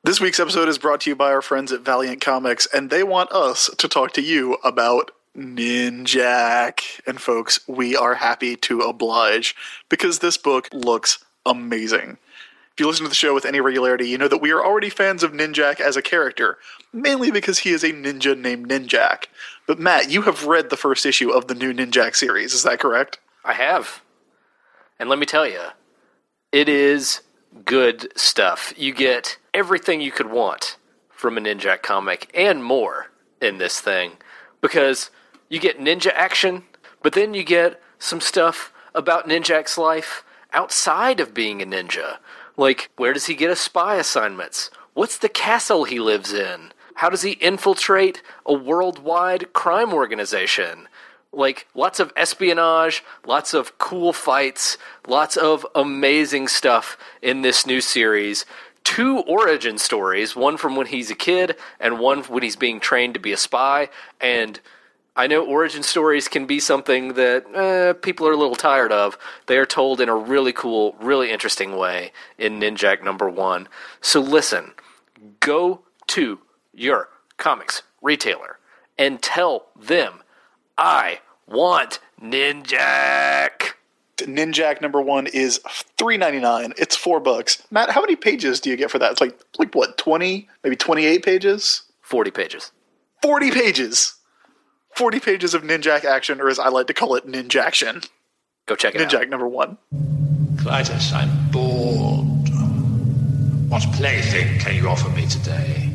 This week's episode is brought to you by our friends at Valiant Comics, and they want us to talk to you about Ninjak. And folks, we are happy to oblige, because this book looks amazing. If you listen to the show with any regularity, you know that we are already fans of Ninjak as a character, mainly because he is a ninja named Ninjak. But Matt, you have read the first issue of the new Ninjak series, is that correct? I have. And let me tell you, it is good stuff. You get everything you could want from a Ninjak comic and more in this thing, because you get ninja action, but then you get some stuff about Ninjak's life outside of being a ninja. Like, where does he get his spy assignments? What's the castle he lives in? How does he infiltrate a worldwide crime organization? Like, lots of espionage, lots of cool fights, lots of amazing stuff in this new series. 2 origin stories, one from when he's a kid and one when he's being trained to be a spy. And I know origin stories can be something that people are a little tired of. They are told in a really cool, really interesting way in Ninjak #1. So listen, go to your comics retailer and tell them, I want Ninjak. Ninjak #1 is $3.99. It's $4. Matt, how many pages do you get for that? It's like what, 20, maybe 28 pages? 40 pages. 40 pages! 40 pages of Ninjak action, or as I like to call it, Ninjaction. Go check it out. Ninjak #1. Clytus, I'm bored. What plaything can you offer me today?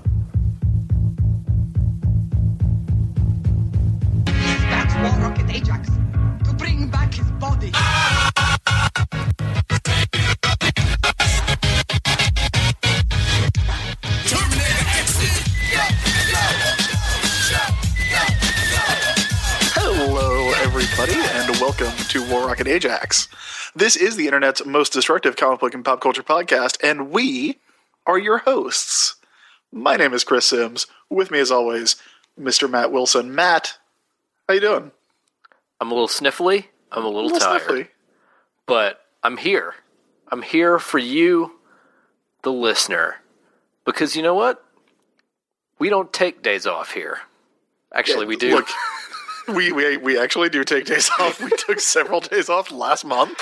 Dispatch War Rocket Ajax to bring back his body. Hello, everybody, and welcome to War Rocket Ajax. This is the internet's most destructive comic book and pop culture podcast, and we are your hosts. My name is Chris Sims. With me, as always, Mr. Matt Wilson. Matt, how you doing? I'm a little sniffly. I'm a little tired. Sniffly. But I'm here. I'm here for you, the listener. Because you know what? We don't take days off here. Actually, we do. Look, we actually do take days off. We took several days off last month.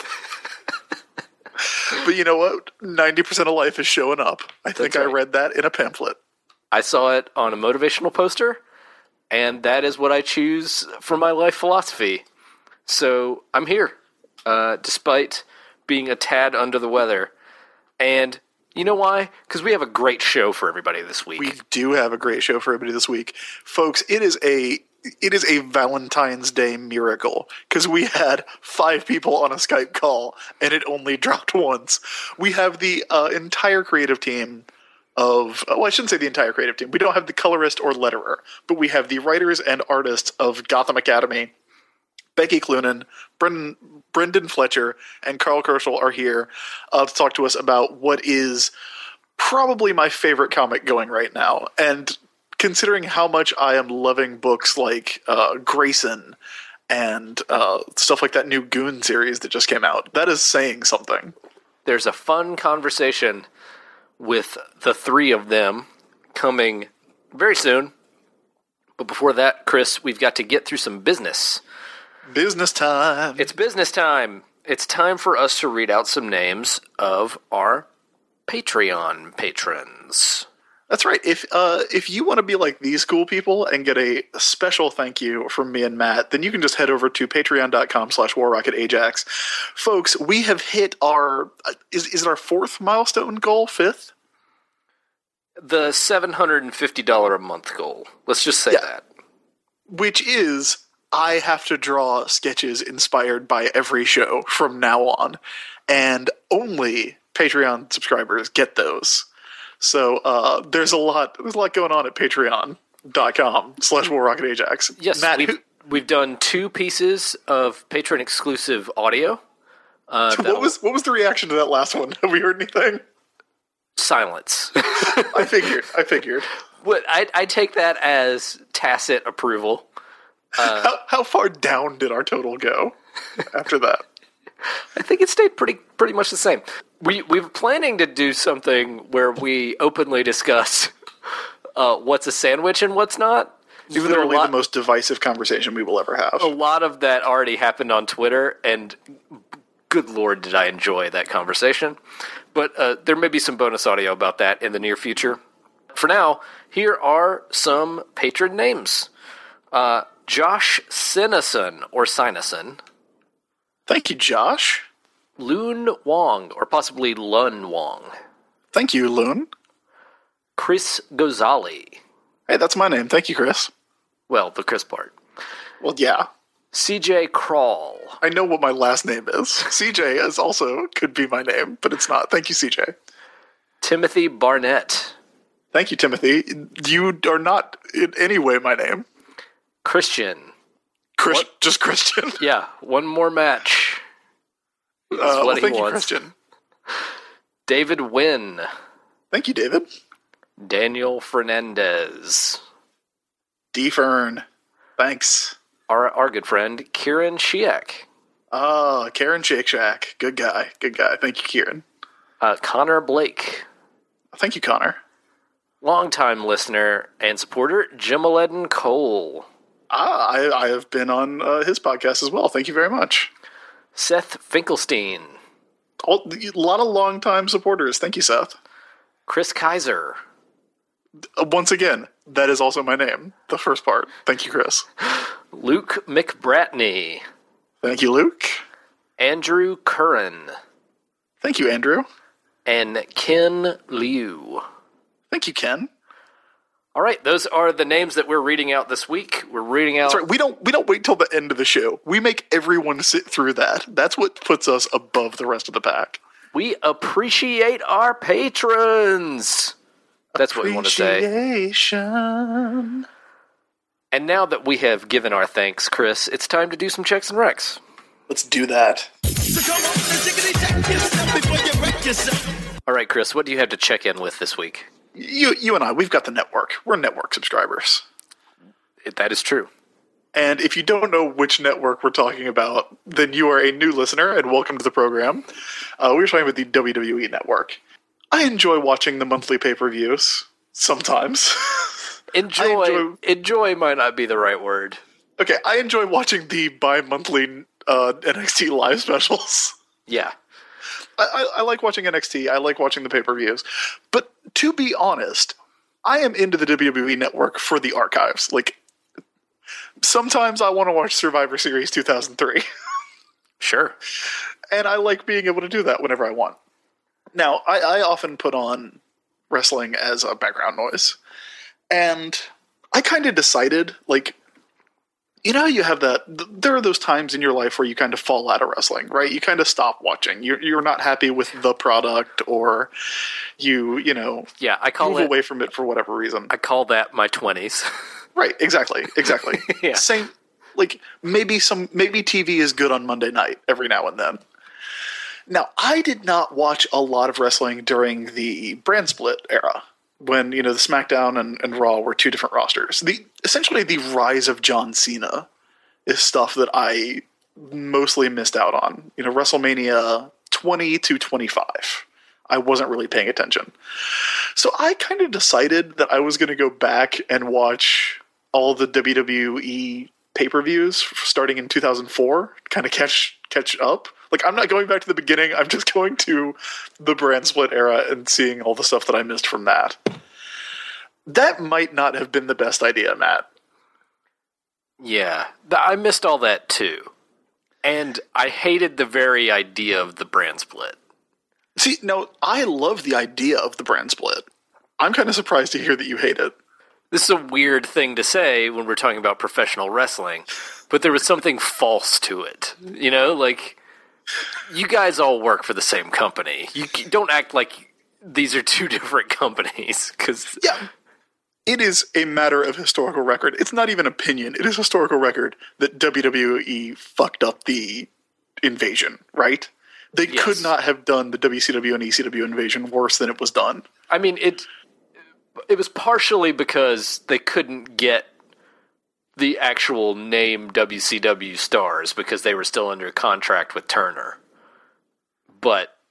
But you know what? 90% of life is showing up. I think I read that in a pamphlet. I saw it on a motivational poster, and that is what I choose for my life philosophy. So I'm here, despite being a tad under the weather. And you know why? Because we have a great show for everybody this week. We do have a great show for everybody this week. Folks, it is a Valentine's Day miracle, because we had 5 people on a Skype call, and it only dropped once. We have the entire creative team of, well, I shouldn't say the entire creative team. We don't have the colorist or letterer, but we have the writers and artists of Gotham Academy. Becky Cloonan, Brendan Fletcher, and Carl Kerschel are here to talk to us about what is probably my favorite comic going right now. And considering how much I am loving books like Grayson and stuff like that new Goon series that just came out, that is saying something. There's a fun conversation with the 3 of them coming very soon. But before that, Chris, we've got to get through some business. Business time. It's business time. It's time for us to read out some names of our Patreon patrons. That's right. If you want to be like these cool people and get a special thank you from me and Matt, then you can just head over to patreon.com/warrocketajax. Folks, we have hit our, is it our 4th milestone goal? 5th? The $750 a month goal. Let's just say that. Which is, I have to draw sketches inspired by every show from now on. And only Patreon subscribers get those. So there's a lot going on at patreon.com/warrocketajax. Yes, Matt, we've done 2 pieces of patron exclusive audio. What was the reaction to that last one? Have we heard anything? Silence. I figured. But I take that as tacit approval. How far down did our total go after that? I think it stayed pretty much the same. We were planning to do something where we openly discuss what's a sandwich and what's not. Even though Literally the most divisive conversation we will ever have. a lot of that already happened on Twitter, and good lord, did I enjoy that conversation. But there may be some bonus audio about that in the near future. For now, here are some patron names. Josh Sinison, or Sinison. Thank you, Josh. Loon Wong, or possibly Lun Wong. Thank you, Loon. Chris Gozali. Hey, that's my name. Thank you, Chris. Well, the Chris part. Well, yeah. CJ Crawl. I know what my last name is. CJ is also could be my name, but it's not. Thank you, CJ. Timothy Barnett. Thank you, Timothy. You are not in any way my name. Christian. Just Christian. Yeah, one more match. Well, thank you, Christian. David Wynn. Thank you, David. Daniel Fernandez. D. Fern. Thanks. Our good friend, Kieran Shiek. Karen Shake Shack. Good guy. Good guy. Thank you, Kieran. Connor Blake. Thank you, Connor. Longtime listener and supporter, Jimaledin Cole. I have been on his podcast as well. Thank you very much. Seth Finkelstein. A lot of longtime supporters. Thank you, Seth. Chris Kaiser. Once again, that is also my name. The first part. Thank you, Chris. Luke McBratney. Thank you, Luke. Andrew Curran. Thank you, Andrew. And Ken Liu. Thank you, Ken. All right, those are the names that we're reading out this week. We're reading out... That's right. We don't wait till the end of the show. We make everyone sit through that. That's what puts us above the rest of the pack. We appreciate our patrons. That's what we want to say. Appreciation. And now that we have given our thanks, Chris, it's time to do some checks and recs. Let's do that. So come on and check yourself before you wreck yourself. All right, Chris, what do you have to check in with this week? You and I, we've got the network. We're network subscribers. That is true. And if you don't know which network we're talking about, then you are a new listener, and welcome to the program. We're talking about the WWE Network. I enjoy watching the monthly pay-per-views, sometimes. Enjoy might not be the right word. Okay, I enjoy watching the bi-monthly NXT live specials. Yeah. I like watching NXT. I like watching the pay-per-views. But to be honest, I am into the WWE Network for the archives. Like, sometimes I want to watch Survivor Series 2003. Sure. And I like being able to do that whenever I want. Now, I often put on wrestling as a background noise. And I kind of decided, like, you know how you have that, there are those times in your life where you kind of fall out of wrestling, right? You kind of stop watching. You're not happy with the product, or you know, yeah, I call move it, away from it for whatever reason. I call that my 20s. Right, exactly. Yeah. Same, like, maybe TV is good on Monday night every now and then. Now, I did not watch a lot of wrestling during the brand split era, when, you know, the SmackDown and Raw were two different rosters. Essentially, the rise of John Cena is stuff that I mostly missed out on. You know, WrestleMania 20 to 25. I wasn't really paying attention. So I kind of decided that I was going to go back and watch all the WWE pay-per-views starting in 2004, kind of catch up. Like, I'm not going back to the beginning. I'm just going to the brand split era and seeing all the stuff that I missed from that. That might not have been the best idea, Matt. Yeah, I missed all that too. And I hated the very idea of the brand split. See, no, I love the idea of the brand split. I'm kind of surprised to hear that you hate it. This is a weird thing to say when we're talking about professional wrestling, but there was something false to it. You know, like, you guys all work for the same company. You don't act like these are two different companies, because... Yeah, it is a matter of historical record. It's not even opinion. It is historical record that WWE fucked up the invasion, right? They could not have done the WCW and ECW invasion worse than it was done. I mean, it was partially because they couldn't get the actual name WCW stars because they were still under contract with Turner. But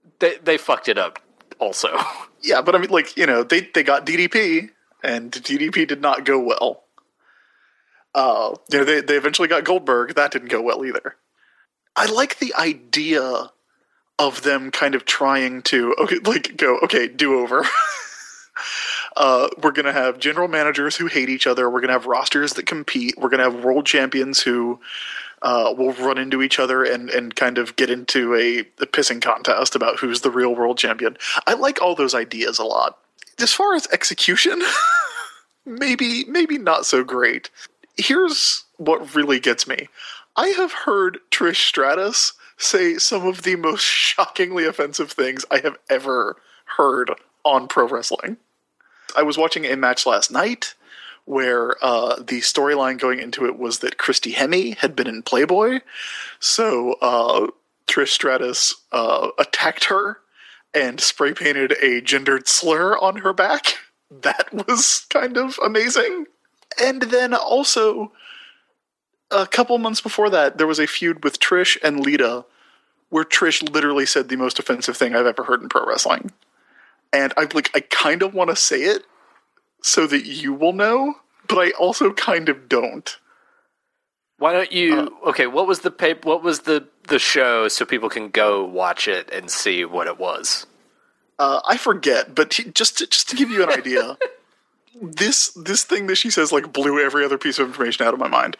they fucked it up also. Yeah, but I mean, like, you know, they got DDP, and DDP did not go well. You know, they eventually got Goldberg. That didn't go well either. I like the idea of them kind of trying to, do over. We're going to have general managers who hate each other. We're going to have rosters that compete. We're going to have world champions who will run into each other and kind of get into a pissing contest about who's the real world champion. I like all those ideas a lot. As far as execution, maybe not so great. Here's what really gets me. I have heard Trish Stratus say some of the most shockingly offensive things I have ever heard on pro wrestling. I was watching a match last night where the storyline going into it was that Christy Hemme had been in Playboy. So Trish Stratus attacked her and spray painted a gendered slur on her back. That was kind of amazing. And then also, a couple months before that, there was a feud with Trish and Lita where Trish literally said the most offensive thing I've ever heard in pro wrestling. And I kind of want to say it so that you will know, but I also kind of don't. Why don't you? Okay, what was the show so people can go watch it and see what it was? I forget, but just to give you an idea, this thing that she says like blew every other piece of information out of my mind.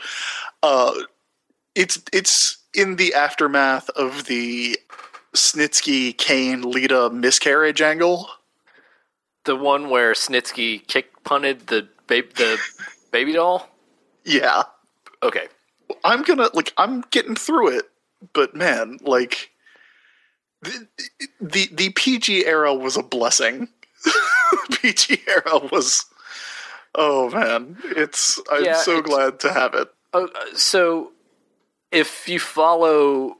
It's in the aftermath of the Snitsky Kane Lita miscarriage angle. The one where Snitsky punted the baby doll? Yeah. Okay. I'm getting through it, but man, like, the PG era was a blessing. PG era was, oh man, I'm so glad to have it. So, if you follow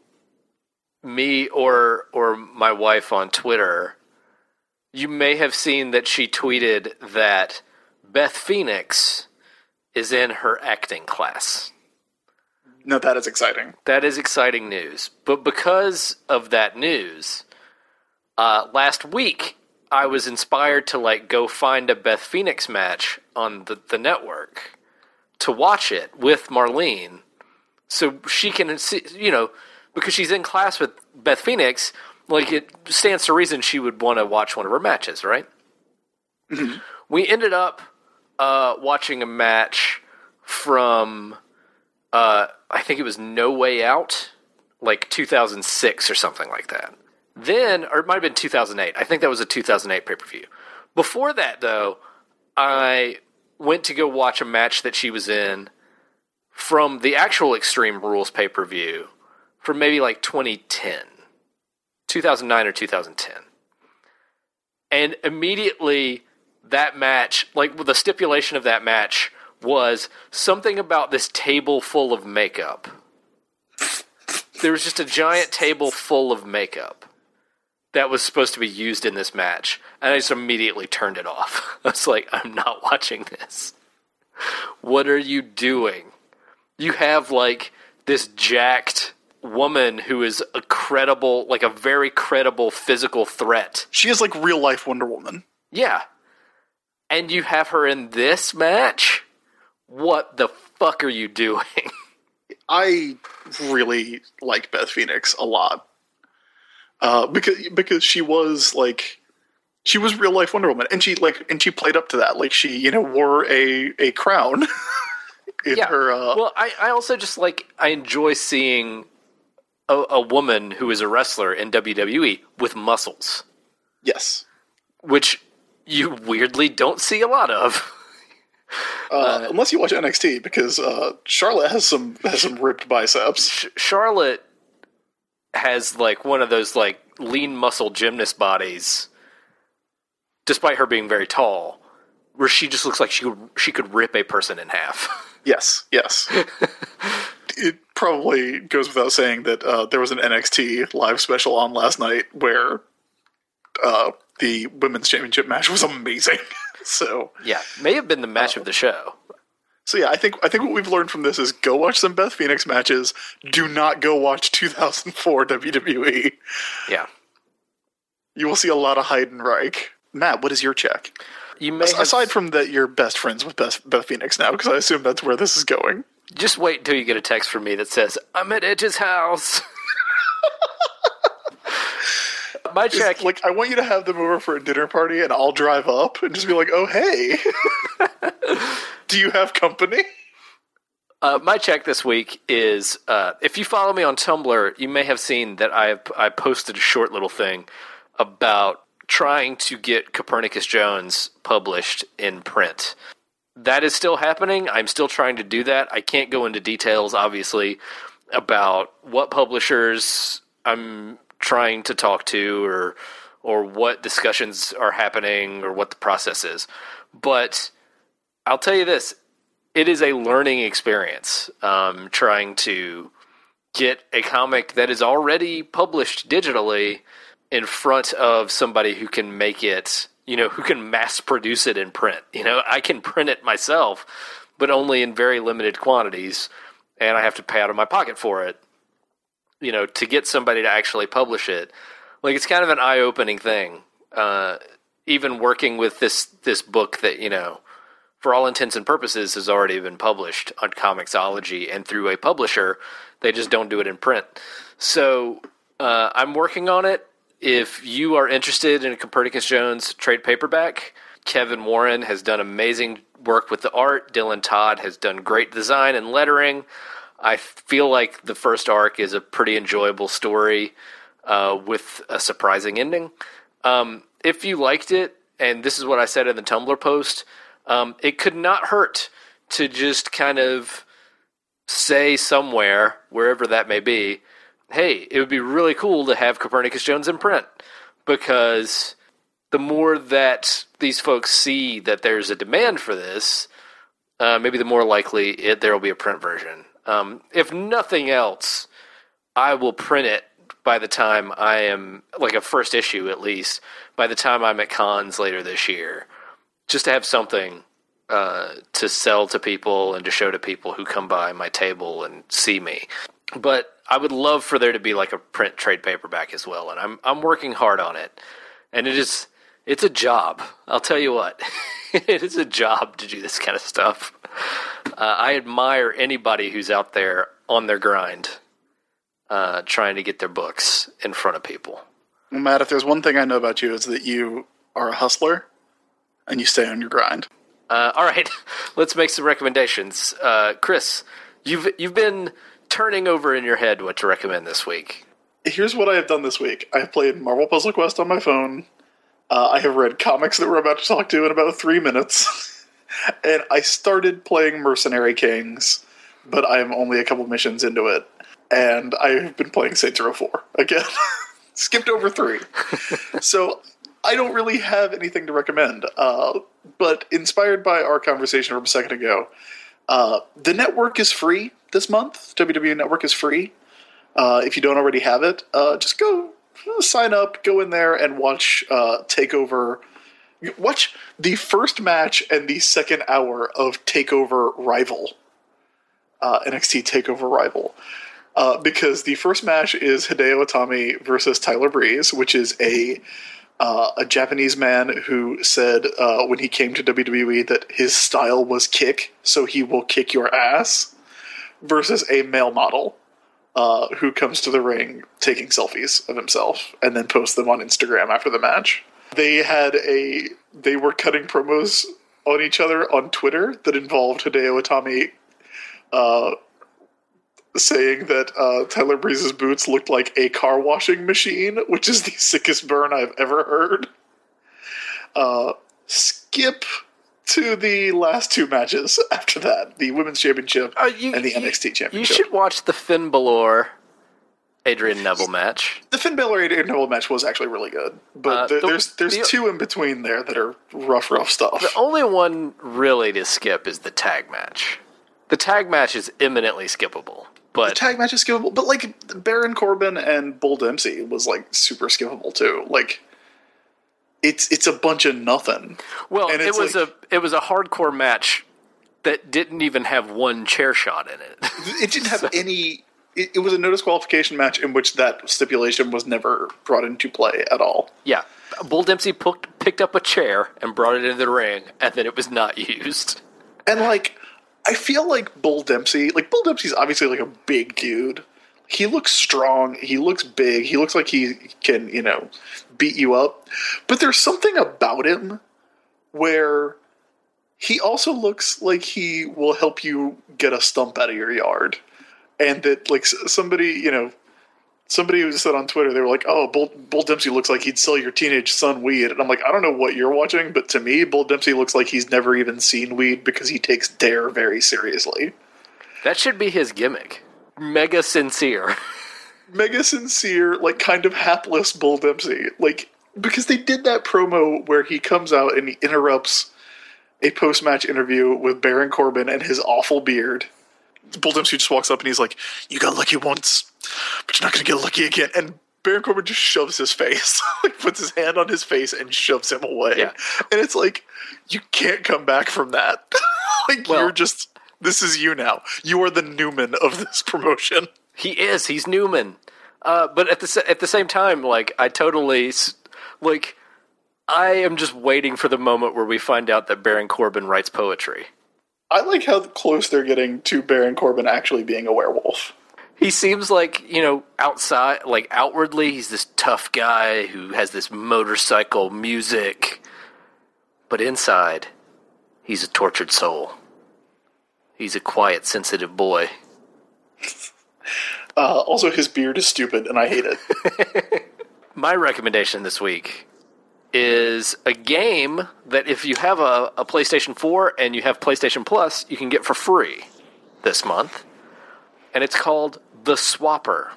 me or my wife on Twitter, you may have seen that she tweeted that Beth Phoenix is in her acting class. No, that is exciting. That is exciting news. But because of that news, last week I was inspired to go find a Beth Phoenix match on the network to watch it with Marlene, so she can see, because she's in class with Beth Phoenix. It stands to reason she would want to watch one of her matches, right? Mm-hmm. We ended up watching a match from, I think it was No Way Out, 2006 or something like that. Then, or it might have been 2008. I think that was a 2008 pay-per-view. Before that, though, I went to go watch a match that she was in from the actual Extreme Rules pay-per-view from maybe 2010. 2009 or 2010. And immediately that match, the stipulation of that match was something about this table full of makeup. There was just a giant table full of makeup that was supposed to be used in this match. And I just immediately turned it off. I was like, I'm not watching this. What are you doing? You have this jacked woman who is a very credible physical threat. She is real life Wonder Woman. Yeah. And you have her in this match? What the fuck are you doing? I really like Beth Phoenix a lot. Because she was she was real life Wonder Woman, and she played up to that. She, wore a crown in her Well, I also just I enjoy seeing a woman who is a wrestler in WWE with muscles. Yes. Which you weirdly don't see a lot of. Unless you watch NXT, because Charlotte has some ripped biceps. Charlotte has one of those lean muscle gymnast bodies, despite her being very tall, where she just looks like she could rip a person in half. Yes. It probably goes without saying that there was an NXT live special on last night where the women's championship match was amazing. So yeah, may have been the match of the show. So yeah, I think what we've learned from this is go watch some Beth Phoenix matches. Do not go watch 2004 WWE. Yeah. You will see a lot of Heidenreich. Matt, what is your check? You may have, Aside from that, you're best friends with Beth Phoenix now, because I assume that's where this is going. just wait until you get a text from me that says, I'm at Edge's house. My check. Like, I want you to have them over for a dinner party, and I'll drive up and just be like, oh, hey. Do you have company? My check this week is, if you follow me on Tumblr, you may have seen that I posted a short little thing about trying to get Copernicus Jones published in print. That is still happening. I'm still trying to do that. I can't go into details, obviously, about what publishers I'm trying to talk to or what discussions are happening or what the process is. But I'll tell you this. It is a learning experience trying to get a comic that is already published digitally in front of somebody who can make it, who can mass produce it in print. I can print it myself, but only in very limited quantities, and I have to pay out of my pocket for it, to get somebody to actually publish it. Like, it's kind of an eye-opening thing. Even working with this book that, for all intents and purposes, has already been published on Comixology and through a publisher. They just don't do it in print. So I'm working on it. If you are interested in a Copernicus Jones trade paperback, Kevin Warren has done amazing work with the art. Dylan Todd has done great design and lettering. I feel like the first arc is a pretty enjoyable story with a surprising ending. If you liked it, and this is what I said in the Tumblr post, it could not hurt to just kind of say somewhere, wherever that may be, hey, it would be really cool to have Copernicus Jones in print, because the more that these folks see that there's a demand for this, maybe the more likely there will be a print version. If nothing else, I will print it by the time I am, like a first issue at least, by the time I'm at cons later this year, just to have something to sell to people and to show to people who come by my table and see me. But I would love for there to be like a print trade paperback as well, and I'm working hard on it. And it's a job. I'll tell you what, it is a job to do this kind of stuff. I admire anybody who's out there on their grind, trying to get their books in front of people. Well, Matt, if there's one thing I know about you, it's that you are a hustler and you stay on your grind. All right, let's make some recommendations. Chris, you've been turning over in your head what to recommend this week. Here's what I have done this week. I have played Marvel Puzzle Quest on my phone. I have read comics that we're about to talk to in about 3 minutes. And I started playing Mercenary Kings, but I am only a couple missions into it. And I've been playing Saints Row 4 again. Skipped over 3. So I don't really have anything to recommend. But inspired by our conversation from a second ago, the network is free this month. WWE Network is free. If you don't already have it, just go sign up, go in there and watch TakeOver. Watch the first match and the second hour of TakeOver Rival. NXT TakeOver Rival. Because the first match is Hideo Itami versus Tyler Breeze, which is a Japanese man who said when he came to WWE that his style was kick, so he will kick your ass, versus a male model who comes to the ring taking selfies of himself and then posts them on Instagram after the match. They were cutting promos on each other on Twitter that involved Hideo Itami saying that Tyler Breeze's boots looked like a car washing machine, which is the sickest burn I've ever heard. Skip to the last 2 matches after that, the Women's Championship and the NXT Championship. You should watch the Finn Balor Adrian Neville match. The Finn Balor Adrian Neville match was actually really good, but there's 2 in between there that are rough stuff. The only one really to skip is the tag match. The tag match is eminently skippable. But the tag match is skippable, but like Baron Corbin and Bull Dempsey was like super skippable too. Like it's a bunch of nothing. Well, and it was a hardcore match that didn't even have one chair shot in it. It didn't have any. it was a no disqualification match in which that stipulation was never brought into play at all. Yeah. Bull Dempsey picked up a chair and brought it into the ring, and then it was not used. And, like, I feel like Bull Dempsey's obviously, like, a big dude. He looks strong. He looks big. He looks like he can, beat you up. But there's something about him where he also looks like he will help you get a stump out of your yard. And that, like, somebody who said on Twitter, they were like, oh, Bull Dempsey looks like he'd sell your teenage son weed. And I'm like, I don't know what you're watching, but to me, Bull Dempsey looks like he's never even seen weed because he takes dare very seriously. That should be his gimmick. Mega sincere. Mega sincere, like, kind of hapless Bull Dempsey. Like, because they did that promo where he comes out and he interrupts a post-match interview with Baron Corbin and his awful beard. Bull Dempsey just walks up and he's like, you got lucky once, but you're not going to get lucky again. And Baron Corbin just shoves his face, like puts his hand on his face and shoves him away. Yeah. And it's like, you can't come back from that. This is you now. You are the Newman of this promotion. He is. He's Newman. But at the same time, like, I am just waiting for the moment where we find out that Baron Corbin writes poetry. I like how close they're getting to Baron Corbin actually being a werewolf. He seems like, outside, like, outwardly, he's this tough guy who has this motorcycle music. But inside, he's a tortured soul. He's a quiet, sensitive boy. Also, his beard is stupid, and I hate it. My recommendation this week is a game that if you have a PlayStation 4 and you have PlayStation Plus, you can get for free this month. And it's called The Swapper.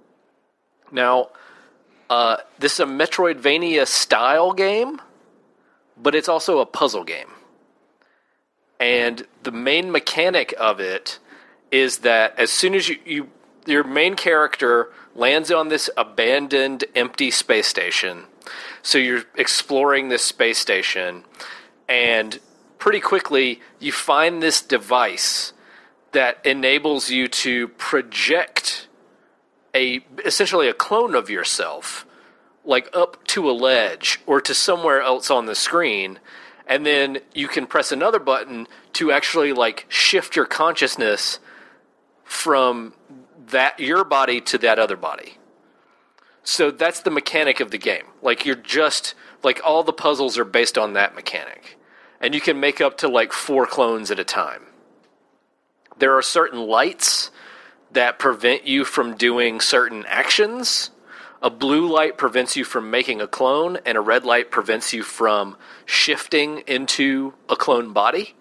Now, this is a Metroidvania-style game, but it's also a puzzle game. And the main mechanic of it is that as soon as your main character lands on this abandoned, empty space station, so you're exploring this space station, and pretty quickly you find this device that enables you to project essentially a clone of yourself, like up to a ledge or to somewhere else on the screen, and then you can press another button to actually, like, shift your consciousness from your body to that other body. So that's the mechanic of the game. Like, you're just, like, all the puzzles are based on that mechanic. And you can make up to, like, 4 clones at a time. There are certain lights that prevent you from doing certain actions. A blue light prevents you from making a clone, and a red light prevents you from shifting into a clone body.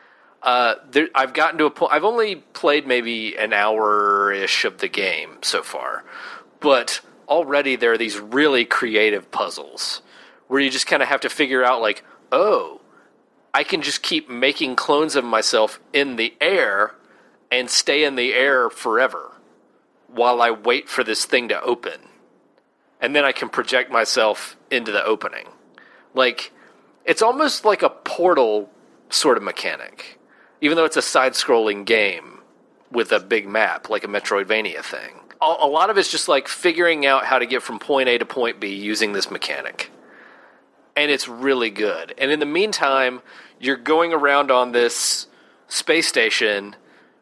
I've gotten to a point. I've only played maybe an hour-ish of the game so far, but already there are these really creative puzzles where you just kind of have to figure out, like, oh, I can just keep making clones of myself in the air and stay in the air forever while I wait for this thing to open. And then I can project myself into the opening. Like, it's almost like a Portal sort of mechanic. Even though it's a side-scrolling game with a big map, like a Metroidvania thing. A lot of it's just like figuring out how to get from point A to point B using this mechanic. And it's really good. And in the meantime, you're going around on this space station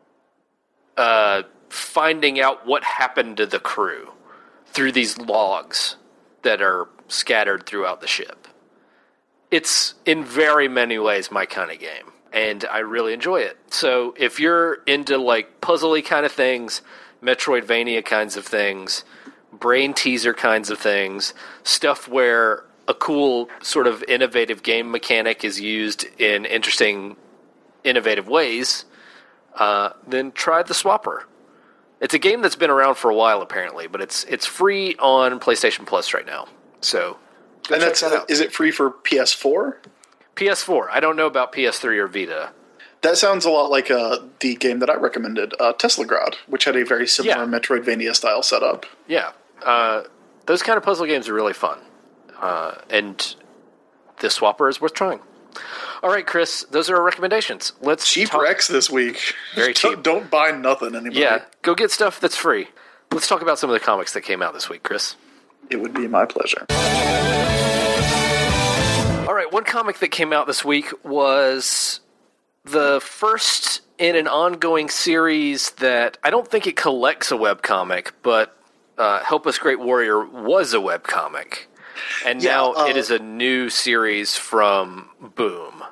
finding out what happened to the crew through these logs that are scattered throughout the ship. It's, in very many ways, my kind of game, and I really enjoy it. So if you're into, like, puzzly kind of things, Metroidvania kinds of things, brain teaser kinds of things, stuff where a cool sort of innovative game mechanic is used in interesting, innovative ways, then try The Swapper. It's a game that's been around for a while, apparently, but it's free on PlayStation Plus right now. So, and that's is it free for PS4? PS4. I don't know about PS3 or Vita. That sounds a lot like the game that I recommended, Teslagrad, which had a very similar Metroidvania style setup. Yeah, those kind of puzzle games are really fun, and The Swapper is worth trying. All right, Chris, those are our recommendations. Let's Cheap talk. Rex this week. Very cheap. Don't buy nothing, anybody. Yeah, go get stuff that's free. Let's talk about some of the comics that came out this week, Chris. It would be my pleasure. All right, one comic that came out this week was the first in an ongoing series that I don't think it collects a webcomic, but Help Us Great Warrior was a webcomic. And now it is a new series from Boom.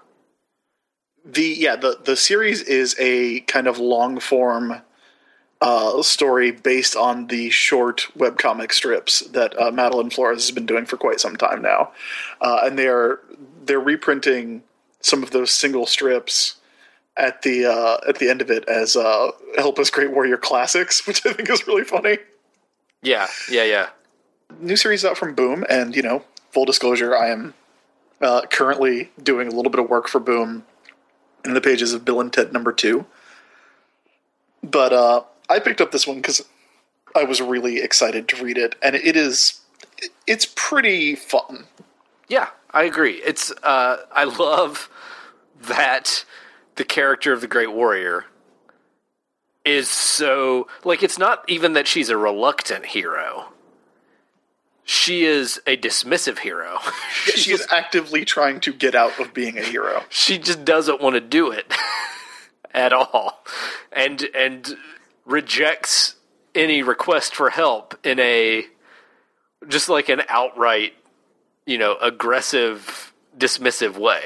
The series is a kind of long-form story based on the short webcomic strips that Madeline Flores has been doing for quite some time now. And they're reprinting some of those single strips at the end of it as Help Us Great Warrior Classics, which I think is really funny. Yeah. New series out from Boom, and, full disclosure, I am currently doing a little bit of work for Boom in the pages of Bill and Ted #2. But I picked up this one because I was really excited to read it, and it's pretty fun. Yeah, I agree. It's I love that the character of the Great Warrior is so... it's not even that she's a reluctant hero. She is a dismissive hero. She is actively trying to get out of being a hero. She just doesn't want to do it at all. And rejects any request for help in a... just like an outright, aggressive, dismissive way.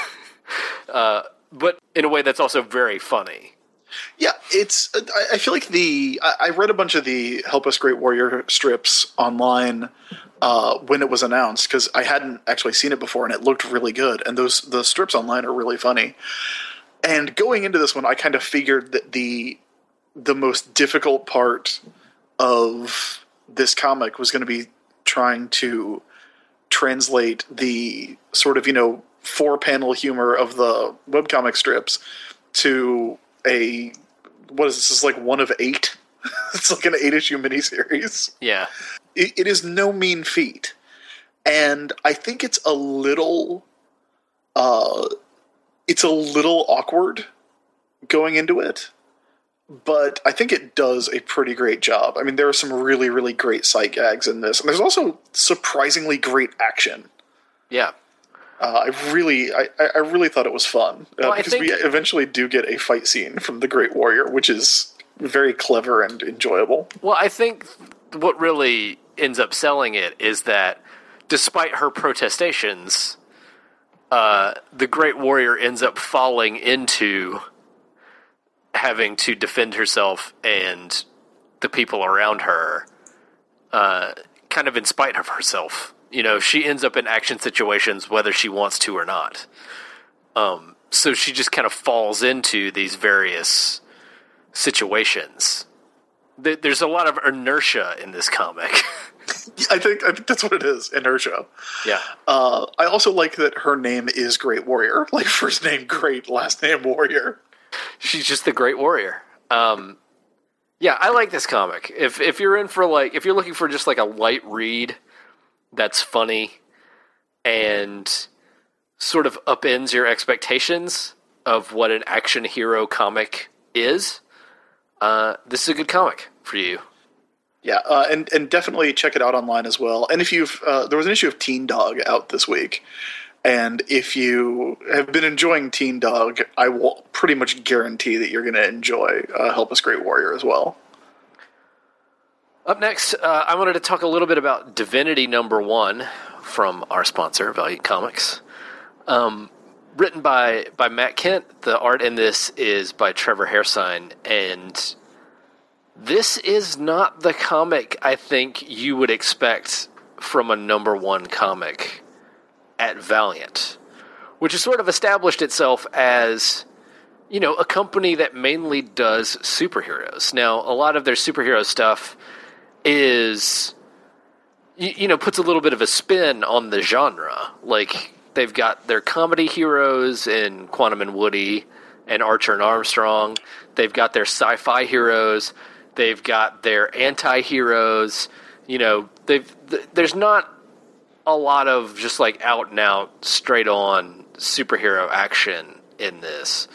But in a way that's also very funny. Yeah, I feel like I read a bunch of the Help Us Great Warrior strips online when it was announced, because I hadn't actually seen it before, and it looked really good. And the strips online are really funny. And going into this one, I kind of figured that the most difficult part of this comic was going to be trying to translate the sort of, 4-panel humor of the webcomic strips to what is this? This is like one of 8. It's like an 8-issue miniseries. Yeah. It is no mean feat. And I think it's a little awkward going into it, but I think it does a pretty great job. I mean, there are some really, really great sight gags in this, and there's also surprisingly great action. Yeah. I really thought it was fun, because we eventually do get a fight scene from the Great Warrior, which is very clever and enjoyable. Well, I think what really ends up selling it is that despite her protestations, the Great Warrior ends up falling into having to defend herself and the people around her, kind of in spite of herself. She ends up in action situations whether she wants to or not. So she just kind of falls into these various situations. There's a lot of inertia in this comic. I think that's what it is, inertia. Yeah. I also like that her name is Great Warrior. Like, first name Great, last name Warrior. She's just the Great Warrior. Yeah, I like this comic. If you're in for if you're looking for just like a light read that's funny and sort of upends your expectations of what an action hero comic is, this is a good comic for you. Yeah, and definitely check it out online as well. And if there was an issue of Teen Dog out this week, and if you have been enjoying Teen Dog, I will pretty much guarantee that you're going to enjoy Help Us Great Warrior as well. Up next, I wanted to talk a little bit about Divinity #1 from our sponsor, Valiant Comics. Written by Matt Kent. The art in this is by Trevor Hairsine, and this is not the comic I think you would expect from a #1 comic at Valiant, which has sort of established itself as, a company that mainly does superheroes. Now, a lot of their superhero stuff is, puts a little bit of a spin on the genre. Like, they've got their comedy heroes in Quantum and Woody and Archer and Armstrong. They've got their sci-fi heroes. They've got their anti-heroes. There's not a lot of just like out-and-out, straight-on superhero action in this.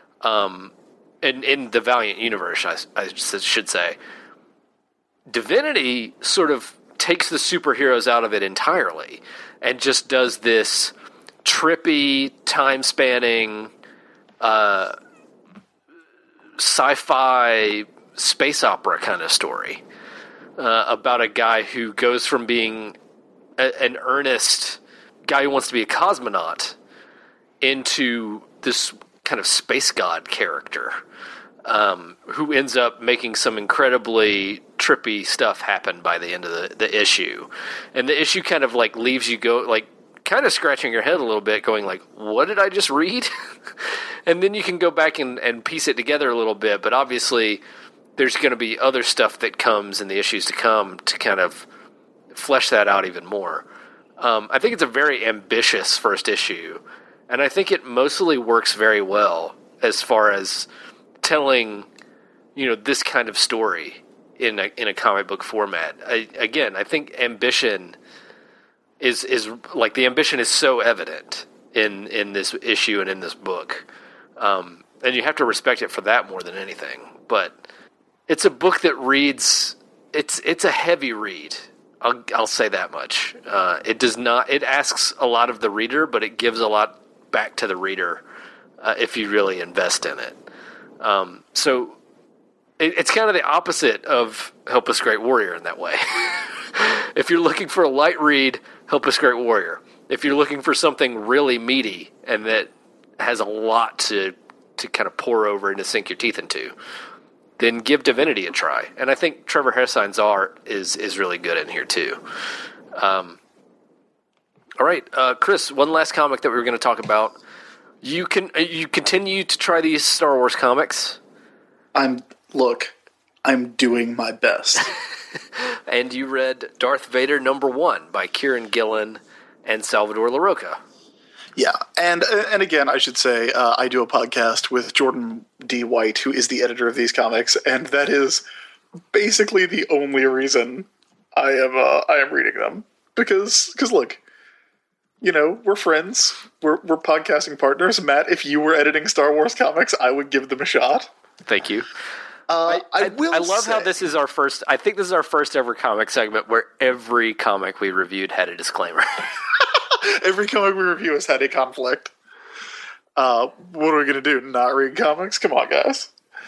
In the Valiant universe, I should say. Divinity sort of takes the superheroes out of it entirely and just does this trippy, time-spanning, sci-fi space opera kind of story about a guy who goes from being an earnest guy who wants to be a cosmonaut into this kind of space god character who ends up making some incredibly trippy stuff happen by the end of the issue. And the issue kind of like leaves you kind of scratching your head a little bit, going like, what did I just read? And then you can go back and piece it together a little bit, but obviously there's going to be other stuff that comes in the issues to come to kind of flesh that out even more. I think it's a very ambitious first issue, and I think it mostly works very well as far as telling, this kind of story in a comic book format. I think ambition is like the ambition is so evident in this issue and in this book, and you have to respect it for that more than anything. But it's a book that reads. It's a heavy read. I'll say that much. It does not. It asks a lot of the reader, but it gives a lot back to the reader if you really invest in it. So it's kind of the opposite of Helpless Great Warrior in that way. If you're looking for a light read, Helpless Great Warrior. If you're looking for something really meaty and that has a lot to kind of pour over and to sink your teeth into, then give Divinity a try. And I think Trevor Hairshine's art is really good in here too. All right, Chris, one last comic that we were going to talk about. You continue to try these Star Wars comics? I'm doing my best. And you read Darth Vader #1 by Kieran Gillen and Salvador Larroca. Yeah, and again, I should say I do a podcast with Jordan D. White, who is the editor of these comics, and that is basically the only reason I am reading them. Because look, we're friends, we're podcasting partners. Matt, if you were editing Star Wars comics, I would give them a shot. Thank you. I love how this is our first. I think this is our first ever comic segment where every comic we reviewed had a disclaimer. Every comic we review has had a conflict. What are we going to do? Not read comics? Come on, guys.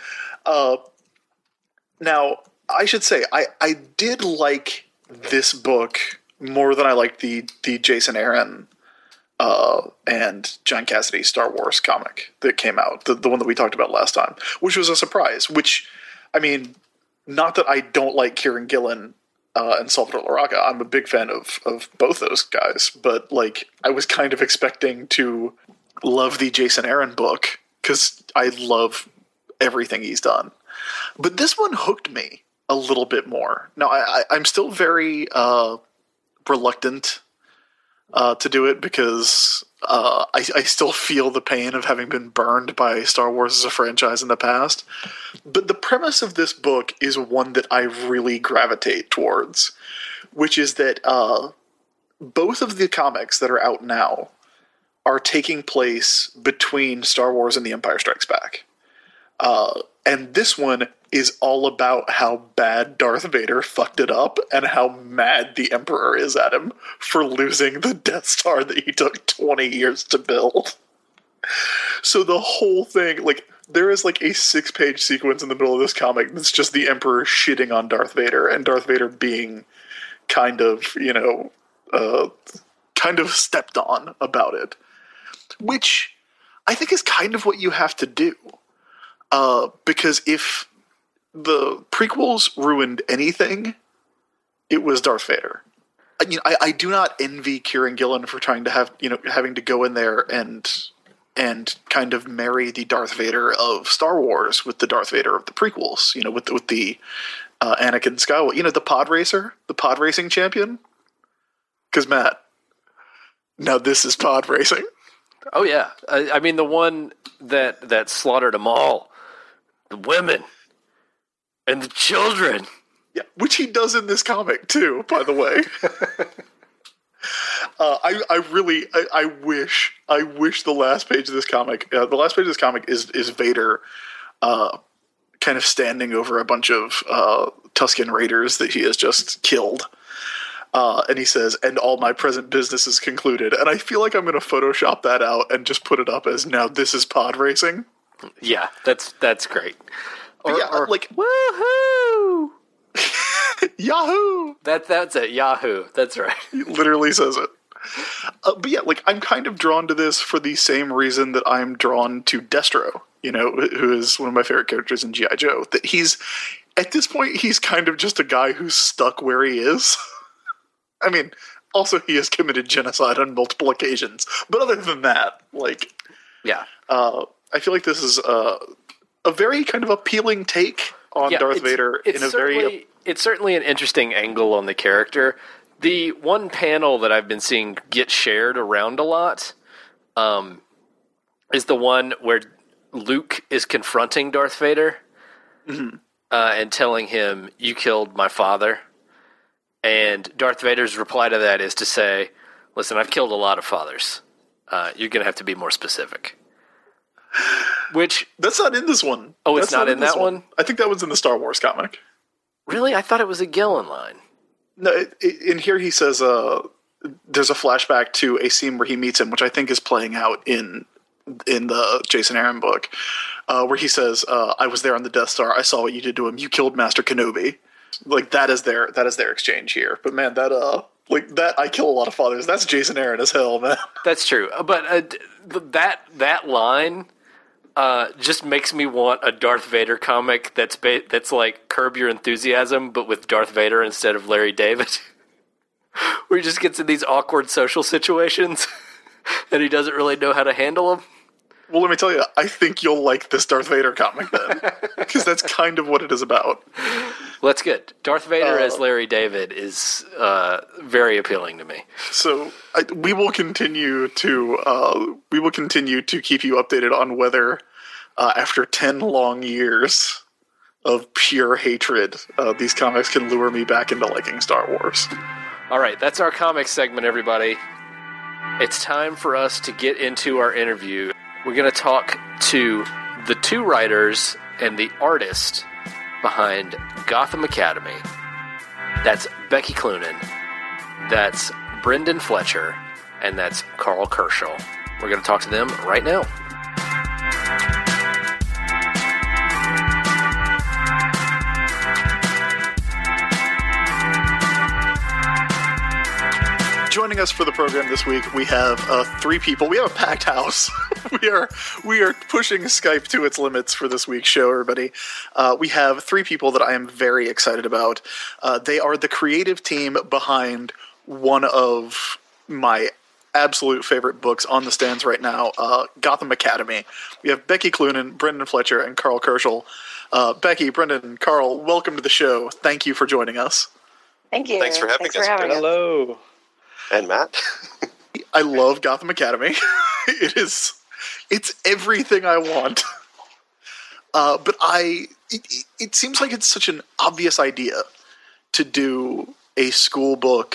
Now, I should say, I did like this book more than I liked the Jason Aaron and John Cassidy Star Wars comic that came out, the one that we talked about last time, which was a surprise. Which, I mean, not that I don't like Kieran Gillen and Salvador Larroca. I'm a big fan of both those guys, but like I was kind of expecting to love the Jason Aaron book because I love everything he's done. But this one hooked me a little bit more. Now, I'm still very reluctant to do it because I still feel the pain of having been burned by Star Wars as a franchise in the past. But the premise of this book is one that I really gravitate towards, which is that both of the comics that are out now are taking place between Star Wars and The Empire Strikes Back. And this one is all about how bad Darth Vader fucked it up and how mad the Emperor is at him for losing the Death Star that he took 20 years to build. So the whole thing, like, there is like a 6-page sequence in the middle of this comic that's just the Emperor shitting on Darth Vader and Darth Vader being kind of, kind of stepped on about it. Which I think is kind of what you have to do. Because if the prequels ruined anything, it was Darth Vader. I do not envy Kieran Gillen for trying to having to go in there and kind of marry the Darth Vader of Star Wars with the Darth Vader of the prequels. With the Anakin Skywalker, the pod racer, the pod racing champion. Because Matt, now this is pod racing. Oh yeah, I mean the one that slaughtered them all, the women. And the children. Yeah, which he does in this comic, too, by the way. I wish the last page of this comic, is Vader, kind of standing over a bunch of Tusken Raiders that he has just killed. And he says, "And all my present business is concluded." And I feel like I'm going to Photoshop that out and just put it up as, "Now this is pod racing." Yeah, that's great. Or like woohoo! Yahoo! That's it. Yahoo! That's right. He literally says it. But yeah, like I'm kind of drawn to this for the same reason that I'm drawn to Destro, who is one of my favorite characters in G.I. Joe. That he's, at this point, he's kind of just a guy who's stuck where he is. I mean, also he has committed genocide on multiple occasions. But other than that, like, Yeah. I feel like this is a very kind of appealing take on Darth Vader in a very... It's certainly an interesting angle on the character. The one panel that I've been seeing get shared around a lot is the one where Luke is confronting Darth Vader and telling him, "You killed my father." And Darth Vader's reply to that is to say, "Listen, I've killed a lot of fathers. You're going to have to be more specific." Which... That's not in this one. Oh, it's not in that one? I think that was in the Star Wars comic. Really? I thought it was a Gillen line. No, in here he says there's a flashback to a scene where he meets him, which I think is playing out in the Jason Aaron book, where he says, "I was there on the Death Star. I saw what you did to him. You killed Master Kenobi." Like that is their exchange here. But man, that I kill a lot of fathers. That's Jason Aaron as hell, man. That's true. But that line just makes me want a Darth Vader comic that's like Curb Your Enthusiasm, but with Darth Vader instead of Larry David, where he just gets in these awkward social situations and he doesn't really know how to handle them. Well, let me tell you, I think you'll like this Darth Vader comic then, because that's kind of what it is about. Well, that's good. Darth Vader as Larry David is very appealing to me. So we will continue to keep you updated on whether, after 10 long years of pure hatred, these comics can lure me back into liking Star Wars. All right, that's our comics segment, everybody. It's time for us to get into our interview. We're going to talk to the two writers and the artist behind Gotham Academy. That's Becky Cloonan, that's Brendan Fletcher, and that's Carl Kerschel. We're going to talk to them right now. Joining us for the program this week, we have 3 people. We have a packed house. we are pushing Skype to its limits for this week's show, everybody. We have 3 people that I am very excited about. They are the creative team behind one of my absolute favorite books on the stands right now, Gotham Academy. We have Becky Cloonan, Brendan Fletcher, and Carl Kerschel. Becky, Brendan, Carl, welcome to the show. Thank you for joining us. Thank you. Thanks for having us. Hello. And Matt. I love Gotham Academy. It's everything I want. But it seems like it's such an obvious idea to do a school book,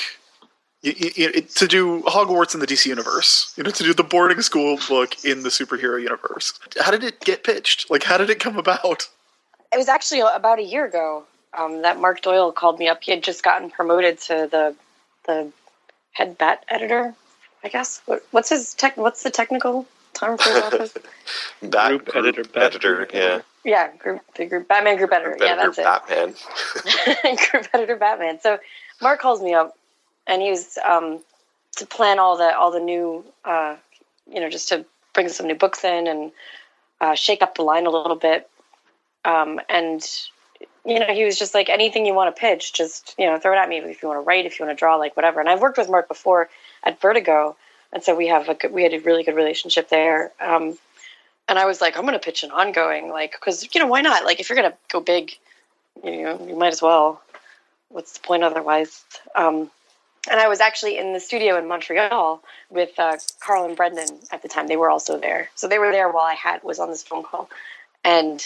to do Hogwarts in the DC universe, to do the boarding school book in the superhero universe. How did it get pitched? Like, how did it come about? It was actually about a year ago that Mark Doyle called me up. He had just gotten promoted to the head bat editor, I guess. What's the technical term for his office? Group editor, yeah. Yeah, Batman group editor. Yeah, that's Batman. it. Group editor Batman. So Mark calls me up, and he was to plan all the new, just to bring some new books in and shake up the line a little bit. And he was just like, anything you want to pitch, just, throw it at me if you want to write, if you want to draw, like whatever. And I've worked with Mark before at Vertigo, and so we had a really good relationship there. And I was like, I'm going to pitch an ongoing, like, because, why not? Like, if you're going to go big, you might as well. What's the point otherwise? And I was actually in the studio in Montreal with Carl and Brendan at the time. They were also there. So they were there while I was on this phone call. And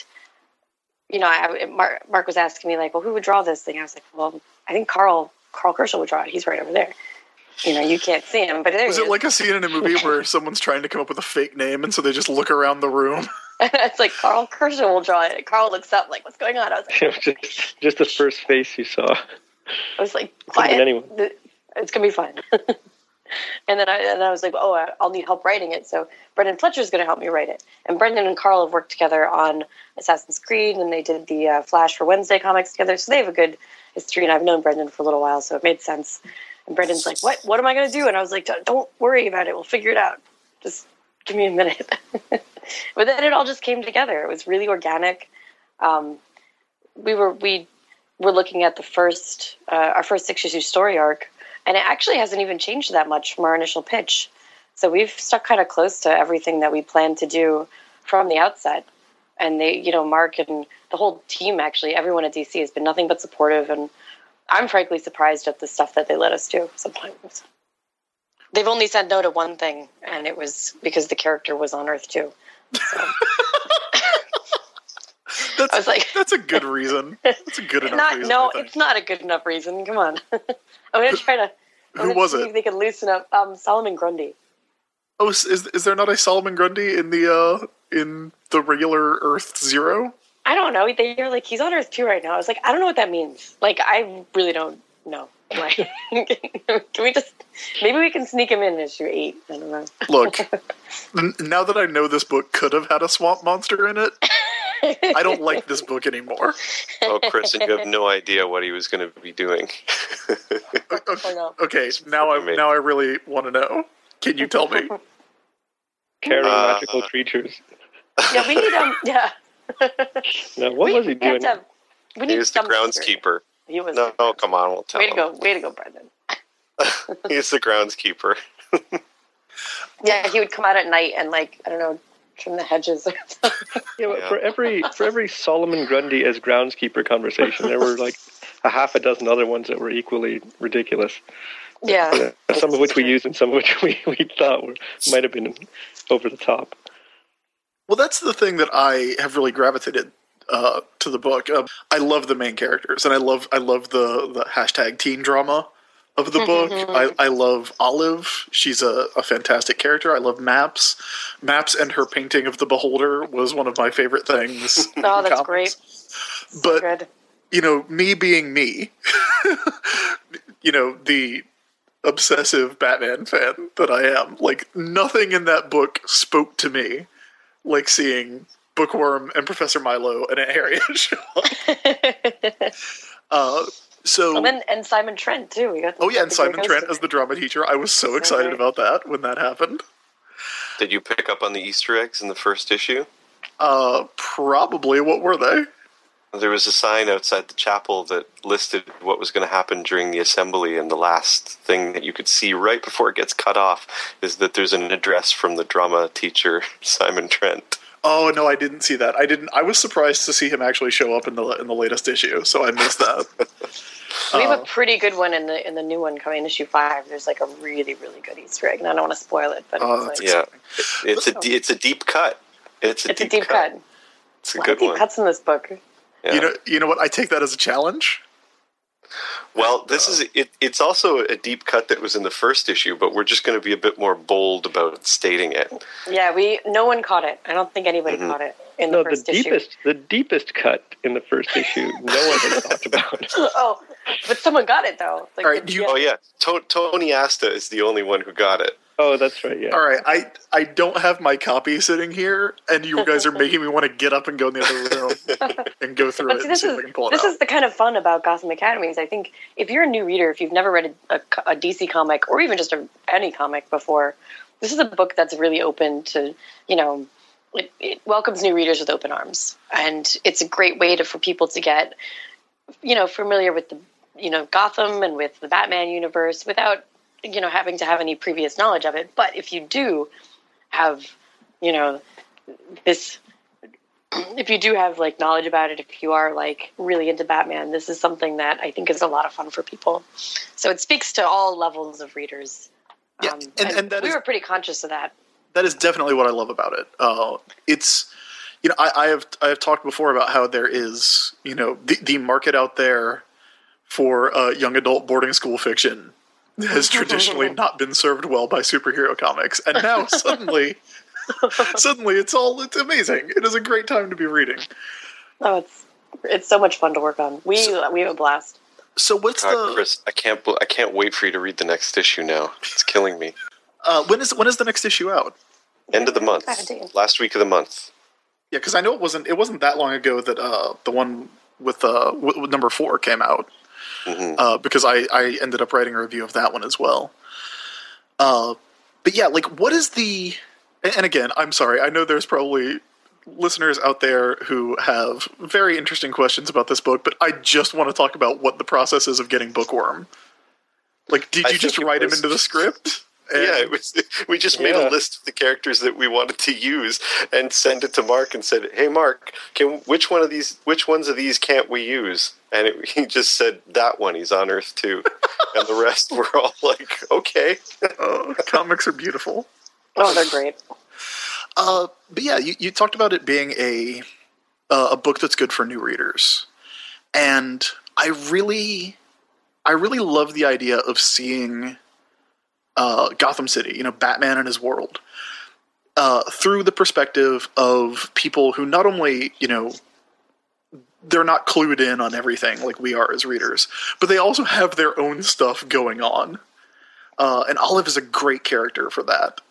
Mark was asking me, like, well, who would draw this thing? I was like, well, I think Carl Kerschel would draw it. He's right over there. you can't see him, but there Was he it is. like a scene in a movie where someone's trying to come up with a fake name, and so they just look around the room? It's like Carl Kershaw will draw it. Carl looks up like, what's going on? I was like, just the first face you saw. I was like, Could've been quiet. anyone. It's gonna be fine. And then I was like, I'll need help writing it. So Brendan Fletcher's going to help me write it. And Brendan and Carl have worked together on Assassin's Creed, and they did the Flash for Wednesday comics together. So they have a good history, and I've known Brendan for a little while, so it made sense. And Brendan's like, what am I going to do? And I was like, don't worry about it. We'll figure it out. Just give me a minute. But then it all just came together. It was really organic. We were looking at our first 6-issue story arc, and it actually hasn't even changed that much from our initial pitch. So we've stuck kind of close to everything that we planned to do from the outset. And they, Mark and the whole team, actually, everyone at DC has been nothing but supportive. And I'm frankly surprised at the stuff that they let us do sometimes. They've only said no to one thing, and it was because the character was on Earth too. So. I was like, that's a good reason. That's a good enough reason. No, it's not a good enough reason. Come on. I'm going to try to Who was see it? if they can loosen up. Solomon Grundy. Oh, is there not a Solomon Grundy in the regular Earth Zero? I don't know. They're like, he's on Earth 2 right now. I was like, I don't know what that means. Like, I really don't know. Like, can we just, maybe we can sneak him in issue 8. I don't know. Look, now that I know this book could have had a swamp monster in it, I don't like this book anymore. Oh, Chris, and you have no idea what he was going to be doing. Okay, now I really want to know. Can you tell me? Carrying magical creatures. Yeah, we need yeah. Now, what was he doing? He was the groundskeeper. He was. No, come on, we'll tell him. Way to go, Brendan. He's the groundskeeper. Yeah, he would come out at night and, like, I don't know, trim the hedges or something. Yeah, but for every Solomon Grundy as groundskeeper conversation, there were like a half a dozen other ones that were equally ridiculous. Yeah. Some of which we used and some of which we thought might have been over the top. Well, that's the thing that I have really gravitated to the book. I love the main characters, and I love the hashtag teen drama of the book. I love Olive. She's a fantastic character. I love Maps. Maps and her painting of the Beholder was one of my favorite things. Oh, that's great. But, good. Me being me, the obsessive Batman fan that I am, like, nothing in that book spoke to me like seeing Bookworm and Professor Milo and Aunt Harriet show up. And Simon Trent too. And Simon Trent as the drama teacher. I was so excited about that when that happened. Did you pick up on the Easter eggs in the first issue? Probably. What were they? There was a sign outside the chapel that listed what was going to happen during the assembly, and the last thing that you could see right before it gets cut off is that there's an address from the drama teacher, Simon Trent. Oh, no, I didn't see that. I was surprised to see him actually show up in the latest issue, so I missed that. We have a pretty good one in the new one coming in issue 5. There's like a really, really good Easter egg, and I don't want to spoil it, but it's a deep cut. It's a deep cut. It's a good deep one. cuts in this book. Yeah. You know what? I take that as a challenge. Well, this is it. It's also a deep cut that was in the first issue, but we're just going to be a bit more bold about stating it. Yeah, no one caught it. I don't think anybody caught it in the first issue. The deepest cut in the first issue, no one has talked about. Oh, but someone got it though. Like, all right, Tony Asta is the only one who got it. Oh, that's right. Yeah. All right, I don't have my copy sitting here, and you guys are making me want to get up and go in the other room and go through it and see if I can pull it out. This is the kind of fun about Gotham Academy. Is I think if you're a new reader, if you've never read a DC comic or even just any comic before, this is a book that's really open to, it welcomes new readers with open arms, and it's a great way for people to get, familiar with the, Gotham and with the Batman universe without, having to have any previous knowledge of it. But if you do have, if you do have like knowledge about it, if you are like really into Batman, this is something that I think is a lot of fun for people. So it speaks to all levels of readers. Yeah, and we were pretty conscious of that. That is definitely what I love about it. It's, I have talked before about how there is, the market out there for young adult boarding school fiction has traditionally not been served well by superhero comics, and now suddenly it's amazing. It is a great time to be reading. Oh, it's so much fun to work on. We have a blast. So what's the Chris? I can't wait for you to read the next issue now. It's killing me. when is the next issue out? End of the month. Last week of the month. Yeah, because I know it wasn't that long ago that the one with number 4 came out. Mm-hmm. Because I ended up writing a review of that one as well. But yeah, like, what is the... And again, I'm sorry, I know there's probably listeners out there who have very interesting questions about this book, but I just want to talk about what the process is of getting Bookworm. Like, did you just write him into the script? Yeah, it was. We just made a list of the characters that we wanted to use and send it to Mark and said, "Hey, Mark, which ones of these can't we use?" And he just said that one. He's on Earth too, and the rest were all like, "Okay." Comics are beautiful. Oh, they're great. But yeah, you talked about it being a book that's good for new readers, and I really love the idea of seeing Gotham City, Batman and his world, through the perspective of people who not only, they're not clued in on everything like we are as readers, but they also have their own stuff going on. And Olive is a great character for that.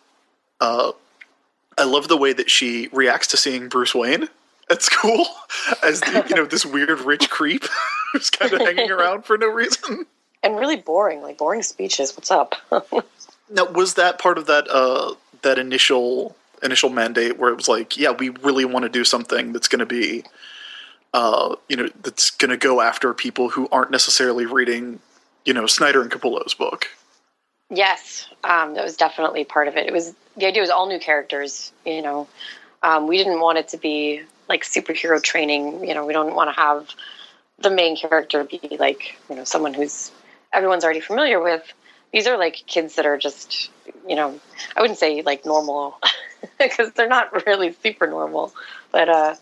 I love the way that she reacts to seeing Bruce Wayne at school as this weird rich creep who's kind of hanging around for no reason. And really boring speeches. What's up? Now, was that part of that initial mandate where it was like, yeah, we really want to do something that's going to be, that's going to go after people who aren't necessarily reading, Snyder and Capullo's book? Yes, that was definitely part of it. The idea was all new characters. We didn't want it to be like superhero training. We don't want to have the main character be like, someone who's everyone's already familiar with. These are like kids that are just, I wouldn't say like normal because they're not really super normal, but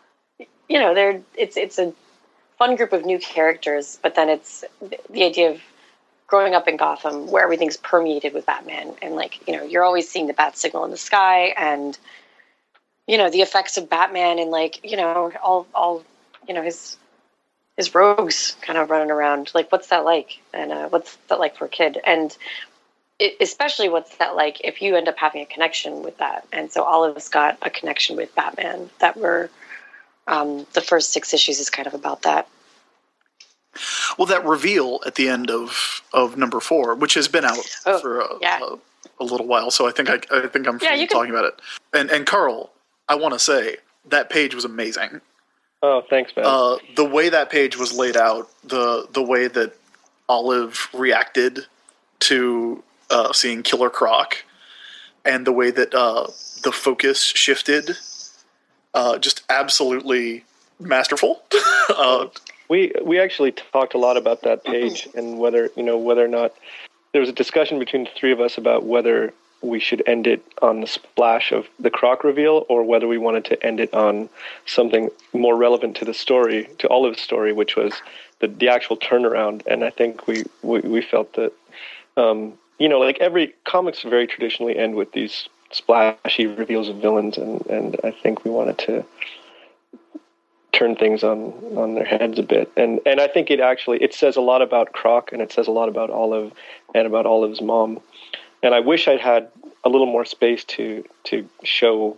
it's a fun group of new characters. But then it's the idea of growing up in Gotham where everything's permeated with Batman, and you're always seeing the bat signal in the sky, and the effects of Batman, and all his rogues kind of running around. Like, what's that like? And what's that like for a kid? And especially what's that like if you end up having a connection with that? And so Olive's got a connection with Batman that the first 6 issues is kind of about that. Well, that reveal at the end of number 4, which has been out for a little while, so I think I'm talking about it. And Carl, I want to say that page was amazing. Oh, thanks, man. The way that page was laid out, the way that Olive reacted to seeing Killer Croc, and the way that the focus shifted, just absolutely masterful. We actually talked a lot about that page and whether or not there was a discussion between the three of us about whether we should end it on the splash of the Croc reveal or whether we wanted to end it on something more relevant to the story, to Olive's story, which was the actual turnaround. And I think we felt that, like every comics very traditionally end with these splashy reveals of villains. And I think we wanted to turn things on their heads a bit. And I think it says a lot about Croc, and it says a lot about Olive and about Olive's mom. And I wish I'd had a little more space to show,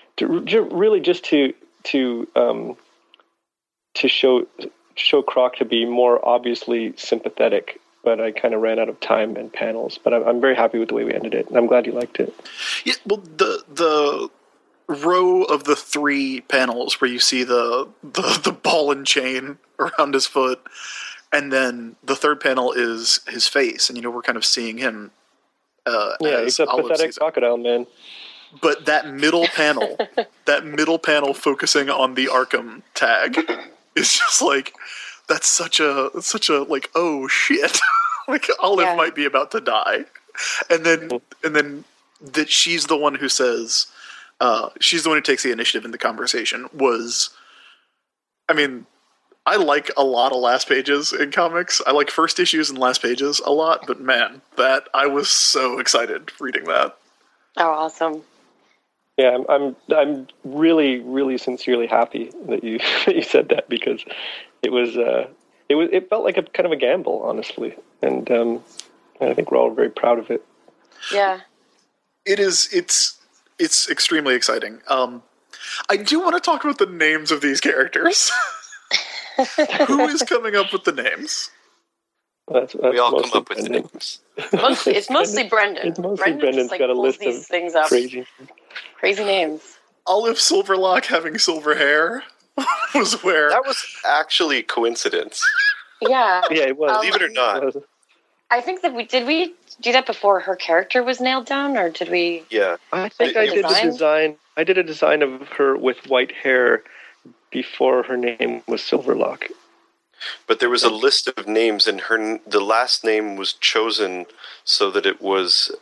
to show Croc to be more obviously sympathetic. But I kind of ran out of time and panels. But I'm very happy with the way we ended it, and I'm glad you liked it. Yeah, well, the row of the 3 panels where you see the ball and chain around his foot, and then the third panel is his face, and we're kind of seeing him. He's a pathetic crocodile, man. But that middle panel focusing on the Arkham tag is just like, that's such a like, oh shit, like Olive might be about to die, and then that she's the one who says, she's the one who takes the initiative in the conversation. I like a lot of last pages in comics. I like first issues and last pages a lot, but man, that I was so excited reading that. Oh, awesome. Yeah, I'm really, really sincerely happy that you that you said that, because it felt like a kind of a gamble, honestly, and I think we're all very proud of it. Yeah. It's extremely exciting. I do want to talk about the names of these characters. Who is coming up with the names? That's We all come mostly up with Brendan. names. It's mostly Brendan. It's mostly Brendan Brendan's just, like, got a pulls list these of things up. crazy. Crazy names. Olive Silverlock having silver hair was where... That was actually coincidence. Yeah. Yeah, it was. Believe it or not. It was. I think that did we do that before her character was nailed down, or did we? Yeah. I think Like I the did the design? design. I did a design of her with white hair before her name was Silverlock. But there was a list of names, and the last name was chosen so that it was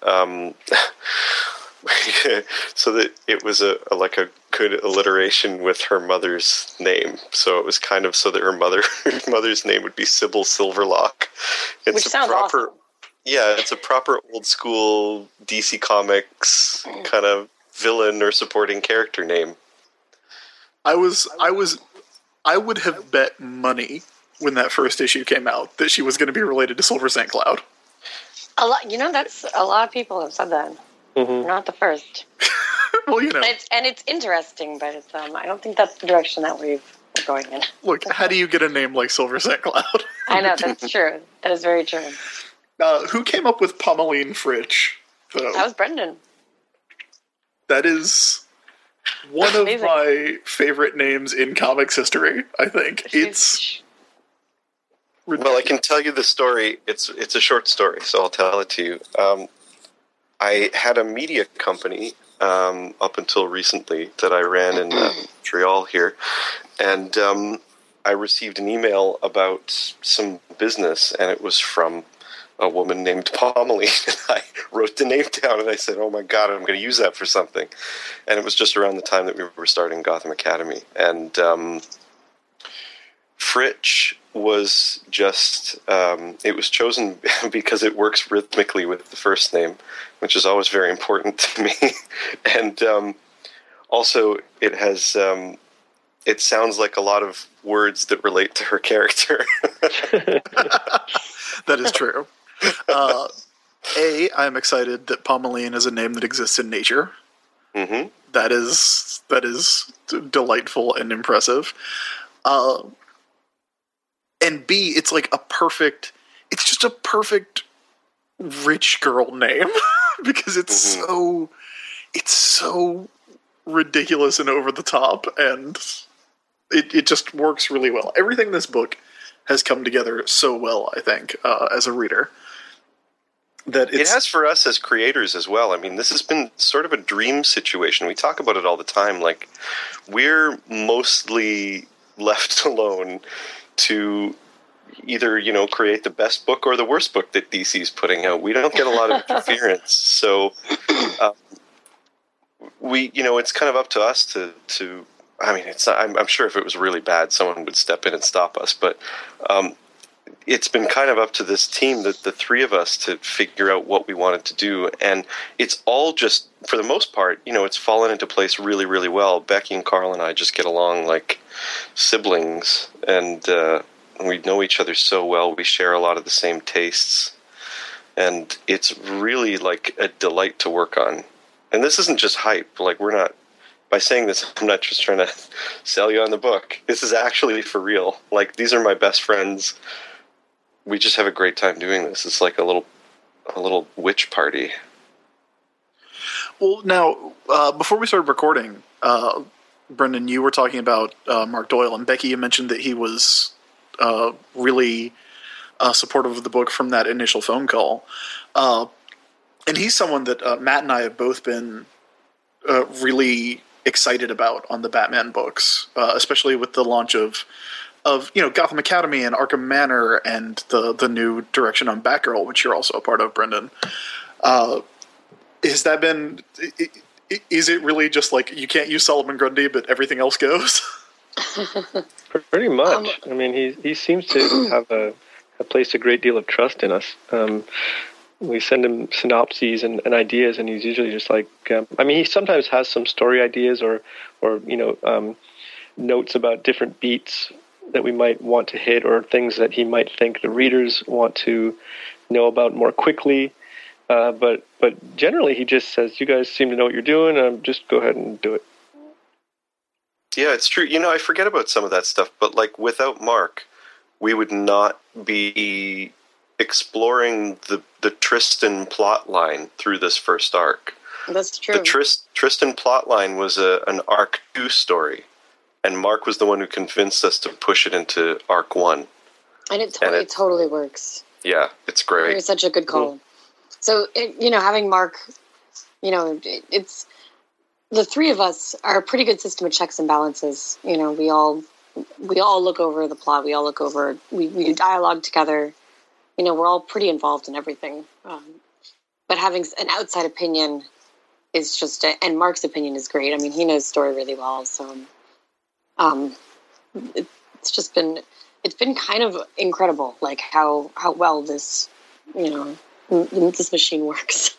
so that it was a good alliteration with her mother's name. So it was kind of so that her mother's name would be Sybil Silverlock. It's Which sounds awesome. Yeah, it's a proper old school DC Comics kind of villain or supporting character name. I would have bet money when that first issue came out that she was going to be related to Silver St. Cloud. A lot. That's a lot of people have said that. Mm-hmm. Not the first. Well, you know. And it's interesting, but it's I don't think that's the direction that we're going in. Look, how do you get a name like Silver St. Cloud? I know, that's true. That is very true. Who came up with Pommeline Fritsch, though? That was Brendan. That is one of Amazing. my favorite names in comics history, I think. It's Well, I can tell you the story. It's a short story, so I'll tell it to you. I had a media company up until recently that I ran in Montreal here, and I received an email about some business, and it was from a woman named Pommeline, and I wrote the name down, and I said, oh my God, I'm going to use that for something. And it was just around the time that we were starting Gotham Academy, and Fritsch was just, it was chosen because it works rhythmically with the first name, which is always very important to me. And also it has, it sounds like a lot of words that relate to her character. That is true. I'm excited that Pommeline is a name that exists in nature. Mm-hmm. That is delightful and impressive. And B, it's like it's just a perfect rich girl name because it's so ridiculous and over the top, and it just works really well. Everything in this book has come together so well, I think, as a reader. That it has for us as creators as well. I mean, this has been sort of a dream situation. We talk about it all the time. Like, we're mostly left alone to either, create the best book or the worst book that DC's putting out. We don't get a lot of interference. So it's kind of up to us to I mean, it's not, I'm sure if it was really bad, someone would step in and stop us. But it's been kind of up to this team, the three of us, to figure out what we wanted to do. And it's all just, for the most part, it's fallen into place really, really well. Becky and Carl and I just get along like siblings, and we know each other so well. We share a lot of the same tastes, and it's really like a delight to work on. And this isn't just hype. Like, we're not, by saying this, I'm not just trying to sell you on the book. This is actually for real. Like, these are my best friends. We just have a great time doing this. It's like a little witch party. Well, now, before we started recording, Brendan, you were talking about Mark Doyle, and Becky, you mentioned that he was really supportive of the book from that initial phone call. And he's someone that Matt and I have both been really excited about on the Batman books, especially with the launch of Gotham Academy and Arkham Manor and the new direction on Batgirl, which you're also a part of, Brendan. Has that been? Is it really just like you can't use Solomon Grundy, but everything else goes? Pretty much. I mean, he seems to have placed a great deal of trust in us. We send him synopses and ideas, and he's usually just like, I mean, he sometimes has some story ideas or notes about different beats that we might want to hit, or things that he might think the readers want to know about more quickly. But generally, he just says, "You guys seem to know what you're doing. Just go ahead and do it." Yeah, it's true. You know, I forget about some of that stuff, but like without Mark, we would not be exploring the Tristan plot line through this first arc. That's true. The Tristan plot line was an arc 2 story, and Mark was the one who convinced us to push it into arc 1. And it totally works. Yeah, it's great. It was such a good call. Mm. So, having Mark, it's the three of us are a pretty good system of checks and balances. We all look over the plot. We all look over. We do dialogue together. We're all pretty involved in everything. But having an outside opinion is just, and Mark's opinion is great. I mean, he knows story really well. So, it's been kind of incredible, like how well this, this machine works.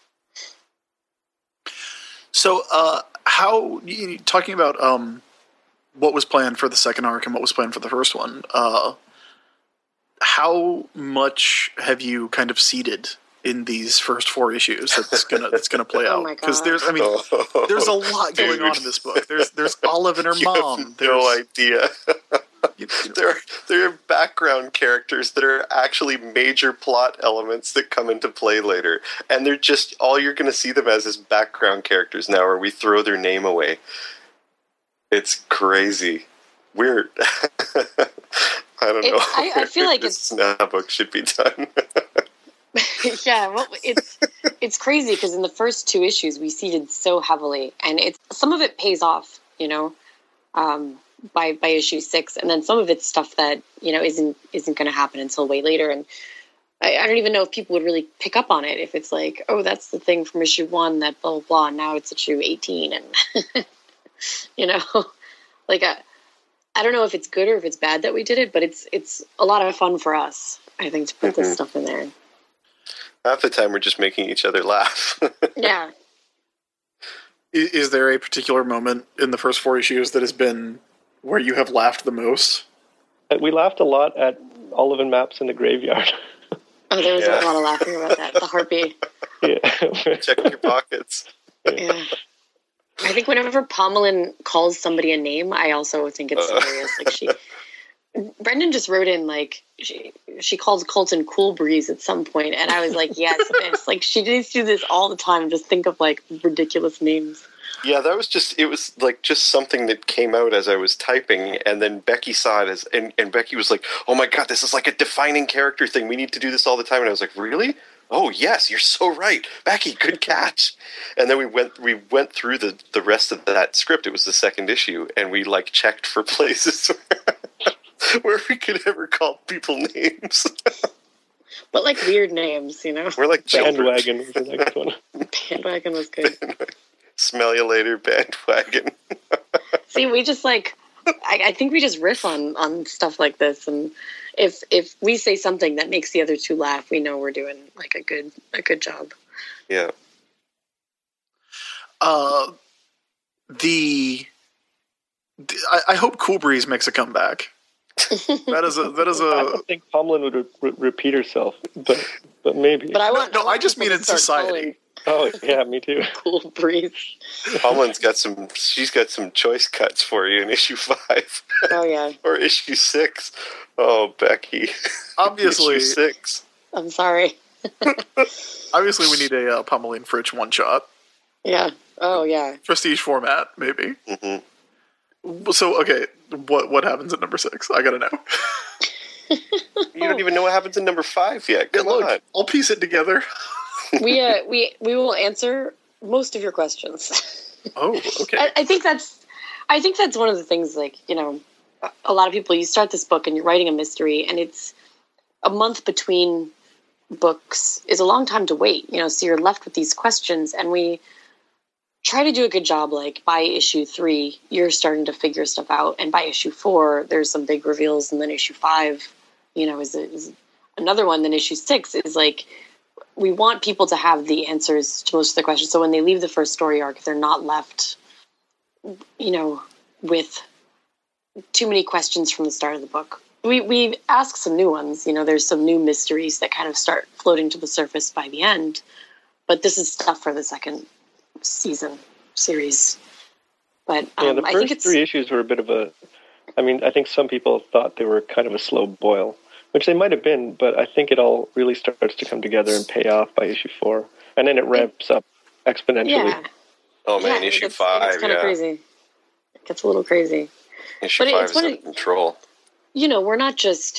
So, talking about what was planned for the second arc and what was planned for the first one, how much have you kind of seeded in these first 4 issues that's gonna play out? Because there's a lot going on in this book. There's Olive and her mom. No idea. There are background characters that are actually major plot elements that come into play later, and they're just all you're going to see them as is background characters now, or we throw their name away. It's crazy, weird. I don't know. I feel like this book should be done. Yeah, well, it's crazy because in the first 2 issues we seeded so heavily, and some of it pays off, by issue 6, and then some of it's stuff that isn't going to happen until way later, and I don't even know if people would really pick up on it if it's like, oh, that's the thing from issue 1 that blah blah blah, and now it's issue 18, and like I don't know if it's good or if it's bad that we did it, but it's a lot of fun for us, I think, to put this stuff in there. Half the time we're just making each other laugh. Yeah. Is there a particular moment in the first 4 issues that has been where you have laughed the most? We laughed a lot at Olive and Maps in the graveyard. Oh, there was a lot of laughing about that. The harpy. Yeah. Check your pockets. Yeah. I think whenever Pomelin calls somebody a name, I also think it's hilarious. Like Brendan just wrote in, like, she called Colton Cool Breeze at some point, and I was like, yes, this. Like, she needs to do this all the time, just think of, like, ridiculous names. Yeah, it was like just something that came out as I was typing, and then Becky saw it and Becky was like, oh my God, this is like a defining character thing. We need to do this all the time. And I was like, really? Oh yes, you're so right. Becky, good catch. And then we went through the rest of that script. It was the second issue, and we like checked for places where we could ever call people names. But like weird names, We're like Bandwagon was the next one. Bandwagon was good. Smell you later, Bandwagon. See, we just I think we just riff on stuff like this, and if we say something that makes the other 2 laugh, we know we're doing like a good job. Yeah. I hope Cool Breeze makes a comeback. That is a. I don't think Pomelin would repeat herself, but maybe. But I just mean in society. Oh yeah, me too. Cool Breeze. Pomelin's she's got some choice cuts for you in issue 5. Oh yeah. Or issue 6. Oh, Becky. Obviously. Issue 6. I'm sorry. Obviously, we need a Pomeline Fritsch one-shot. Yeah. Oh yeah. Prestige format, maybe. Mm-hmm. So, okay, what happens at number 6? I gotta know. You don't even know what happens in number 5 yet. Come on. I'll piece it together. We will answer most of your questions. Oh, okay. I think that's one of the things, like, a lot of people, you start this book and you're writing a mystery, and it's a month between books is a long time to wait, so you're left with these questions, and we try to do a good job. Like by issue 3, you're starting to figure stuff out, and by issue 4, there's some big reveals, and then issue 5, is another one. Then issue 6 is like, we want people to have the answers to most of the questions. So when they leave the first story arc, they're not left, with too many questions from the start of the book. We ask some new ones. There's some new mysteries that kind of start floating to the surface by the end. But this is stuff for the second season series. But the I think first 3 issues were a bit of a... I think some people thought they were kind of a slow boil, which they might have been, but I think it all really starts to come together and pay off by issue 4. And then it ramps up exponentially. Yeah. Oh man, Yeah, issue 5, it's kind of crazy. It gets a little crazy. Issue 5 is out of control. We're not just,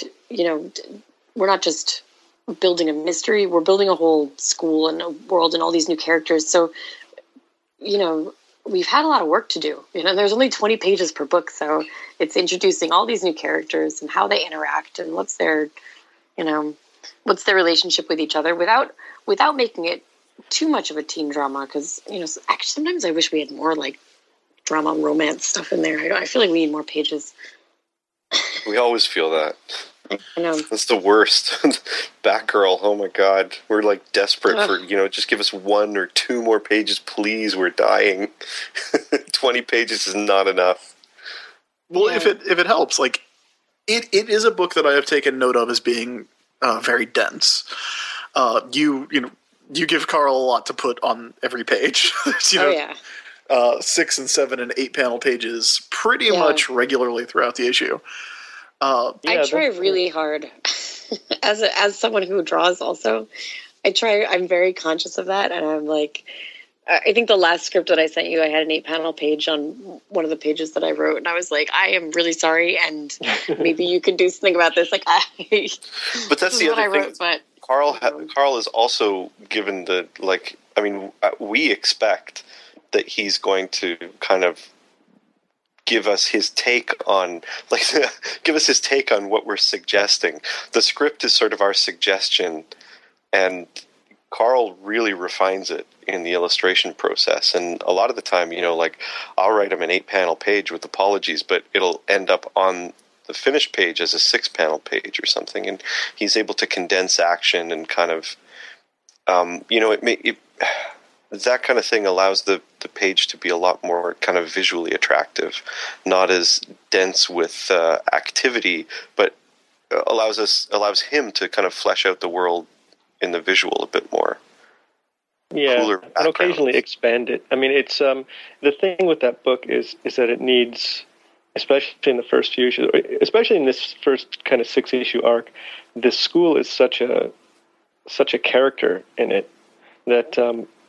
building a mystery. We're building a whole school and a world and all these new characters. So, we've had a lot of work to do. There's only 20 pages per book, so it's introducing all these new characters and how they interact and what's their relationship with each other without making it too much of a teen drama. Because actually sometimes I wish we had more like drama romance stuff in there. I feel like we need more pages. We always feel that. I know. That's the worst. Batgirl, oh my god. We're like desperate for, just give us 1 or 2 more pages, please. We're dying. 20 pages is not enough. Well, if it helps, like, it is a book that I have taken note of as being very dense. You give Carl a lot to put on every page. 6 and 7 and 8 panel pages pretty much regularly throughout the issue. I try really hard as someone who draws also. I'm very conscious of that. And I'm like, I think the last script that I sent you, I had an 8 panel page on one of the pages that I wrote. And I was like, I am really sorry. And maybe you can do something about this. Like, but that's the other thing. But Carl is also given we expect that he's going to kind of give us his take on what we're suggesting. The script is sort of our suggestion, and Carl really refines it in the illustration process. And a lot of the time, I'll write him an 8 panel page with apologies, but it'll end up on the finished page as a 6 panel page or something. And he's able to condense action and kind of, that kind of thing allows the page to be a lot more kind of visually attractive, not as dense with activity, but allows him to kind of flesh out the world in the visual a bit more. Yeah, and occasionally expand it. It's the thing with that book is that it needs, especially in the first few issues, especially in this first kind of 6-issue arc, the school is such a character in it that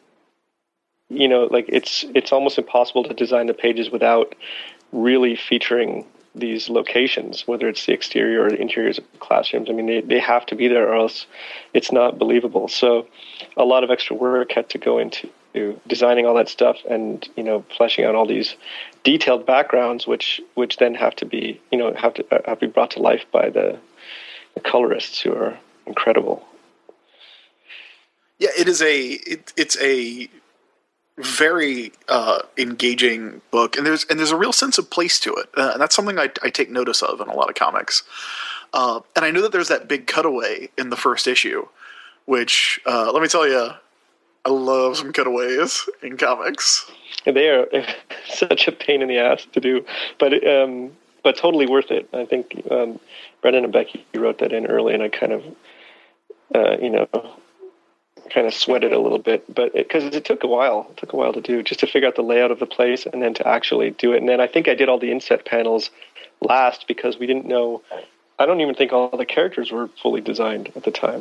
it's almost impossible to design the pages without really featuring these locations, whether it's the exterior or the interiors of the classrooms. They have to be there or else it's not believable. So a lot of extra work had to go into designing all that stuff and, fleshing out all these detailed backgrounds, which then have to be, have to be brought to life by the colorists who are incredible. Yeah, it's a very engaging book, and there's a real sense of place to it, and that's something I take notice of in a lot of comics. And I know that there's that big cutaway in the first issue, which let me tell you, I love some cutaways in comics. And they are such a pain in the ass to do, but totally worth it. I think Brendan and Becky wrote that in early, and I kind of sweated a little bit, but because it took a while. It took a while to do, just to figure out the layout of the place and then to actually do it. And then I think I did all the inset panels last because we didn't know. I don't even think all the characters were fully designed at the time.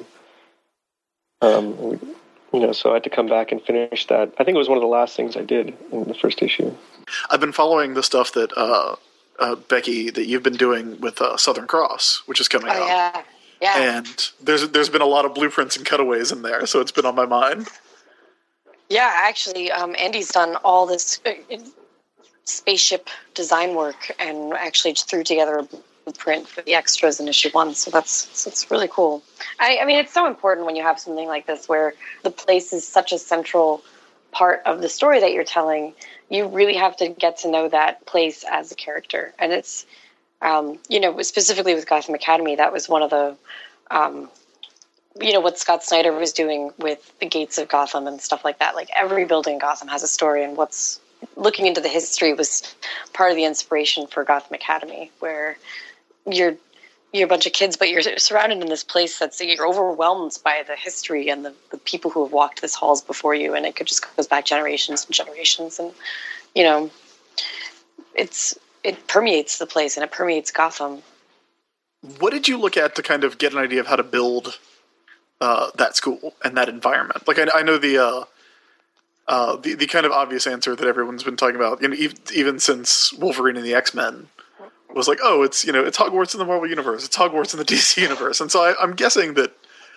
So I had to come back and finish that. I think it was one of the last things I did in the first issue. I've been following the stuff that Becky, that you've been doing with Southern Cross, which is coming out. Yeah. And there's been a lot of blueprints and cutaways in there, so it's been on my mind. Yeah, actually, Andy's done all this spaceship design work and actually threw together a blueprint for the extras in issue 1. So it's really cool. I mean, it's so important when you have something like this where the place is such a central part of the story that you're telling, you really have to get to know that place as a character. And it's, specifically with Gotham Academy, that was one of the, what Scott Snyder was doing with the gates of Gotham and stuff like that. Like every building in Gotham has a story, and looking into the history was part of the inspiration for Gotham Academy, where you're a bunch of kids, but you're surrounded in this place you're overwhelmed by the history and the people who have walked these halls before you, and it just goes back generations and generations, and it permeates the place and it permeates Gotham. What did you look at to kind of get an idea of how to build that school and that environment? Like I know the kind of obvious answer that everyone's been talking about, even since Wolverine and the X-Men, was like, oh, it's Hogwarts in the Marvel universe, it's Hogwarts in the DC universe, and so I'm guessing that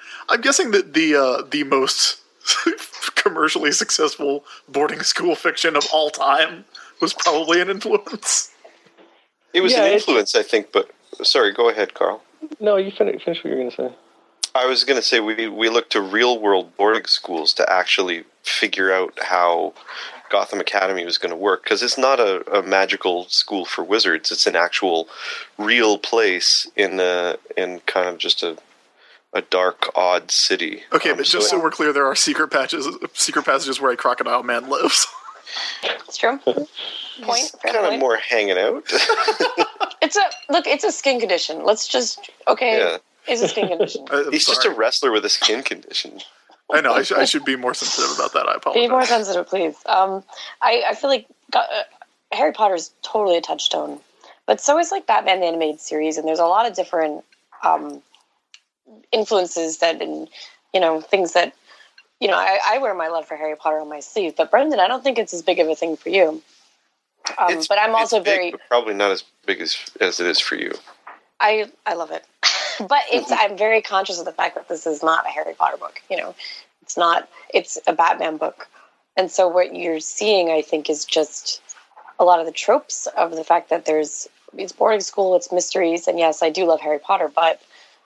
the most commercially successful boarding school fiction of all time was probably an influence. It was an influence, I think, but sorry, go ahead, Carl. No, you finish what you're going to say. I was going to say we look to real-world boarding schools to actually figure out how Gotham Academy was going to work, because it's not a magical school for wizards. It's an actual real place in kind of just a dark, odd city. Okay, but just so we're clear, there are secret passages where a crocodile man lives. It's true. Point. Kind of more hanging out. It's a skin condition. Let's just It's a skin condition. He's just a wrestler with a skin condition. I know. I should be more sensitive about that. I apologize. Be more sensitive, please. I feel like Harry Potter is totally a touchstone, but so is like Batman the Animated Series, and there's a lot of different influences things that I wear my love for Harry Potter on my sleeve. But Brendan, I don't think it's as big of a thing for you. But I'm also big, but probably not as big as it is for you. I love it. But I'm very conscious of the fact that this is not a Harry Potter book. It's a Batman book. And so what you're seeing, I think, is just a lot of the tropes of the fact that it's boarding school, it's mysteries. And yes, I do love Harry Potter, but,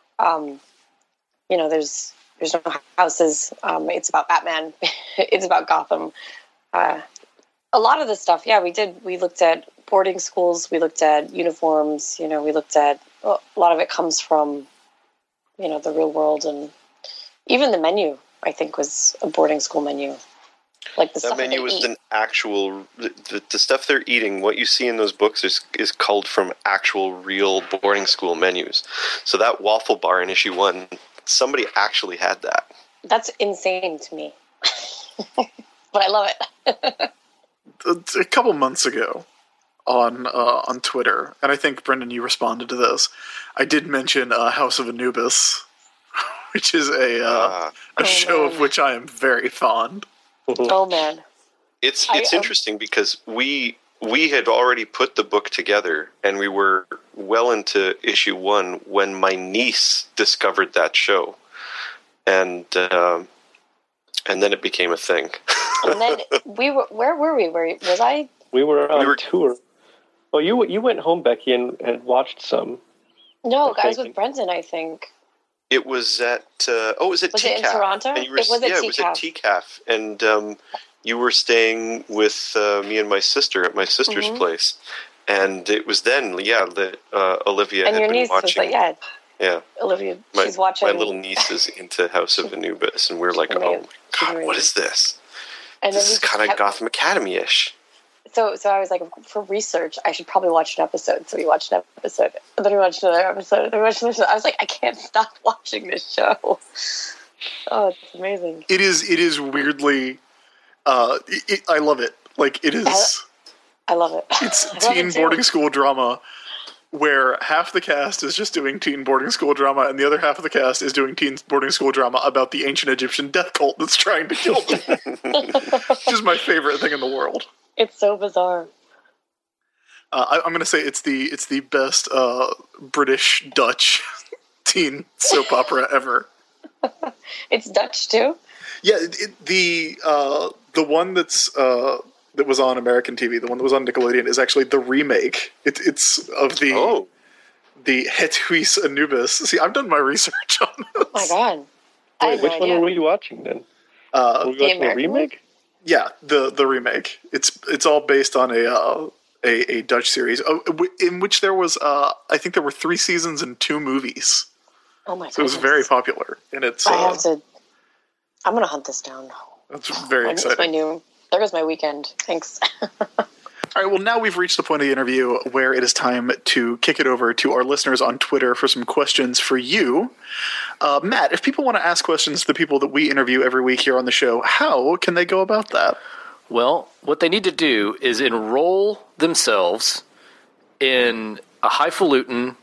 there's no houses. It's about Batman. It's about Gotham. A lot of the stuff, we looked at boarding schools, we looked at uniforms, we looked at, a lot of it comes from, the real world, and even the menu, I think, was a boarding school menu. Like that menu was an actual, the stuff they're eating, what you see in those books is culled from actual real boarding school menus. So that waffle bar in issue 1, somebody actually had that. That's insane to me. But I love it. A couple months ago on Twitter, and I think, Brendan, you responded to this, I did mention House of Anubis, which is a show of which I am very fond. Oh, man. It's interesting because we had already put the book together, and we were well into issue 1 when my niece discovered that show. And then it became a thing. And then where were we? Was I? We were on tour. Oh, you went home, Becky, and had watched some. No, I was with Brendan, I think. It was at it was at TCAF. Was it in Toronto? It was at TCAF, and you were staying with me and my sister at my sister's place, and it was then that Olivia and had your been niece watching. Was like, yeah, Olivia, she's watching. My little niece is into House of Anubis, and we're like, oh my god, what is this? And this is kind of Gotham Academy-ish. So I was like, for research, I should probably watch an episode. So we watched an episode, and then we watched another episode, and then we watched another episode. I was like, I can't stop watching this show. Oh, it's amazing. It is weirdly, I love it. Like, it is. I love it. It's teen boarding school drama where half the cast is just doing teen boarding school drama, and the other half of the cast is doing teen boarding school drama about the ancient Egyptian death cult that's trying to kill them. Which is my favorite thing in the world. It's so bizarre. I'm going to say it's the best British Dutch teen soap opera ever. It's Dutch too. Yeah, the one that was on American TV, the one that was on Nickelodeon, is actually the remake. It's of the Het Huis Anubis. See, I've done my research on this. Oh my god! Wait, which one were we watching then? Were we watching the remake? Yeah, the remake. It's all based on a Dutch series in which there was I think there were 3 seasons and 2 movies. Oh my god! So it was very popular, and it's. I have to. I'm gonna hunt this down. That's very exciting. There goes my weekend. Thanks. All right, well, now we've reached the point of the interview where it is time to kick it over to our listeners on Twitter for some questions for you. Matt, if people want to ask questions to the people that we interview every week here on the show, how can they go about that? Well, what they need to do is enroll themselves in a highfalutin,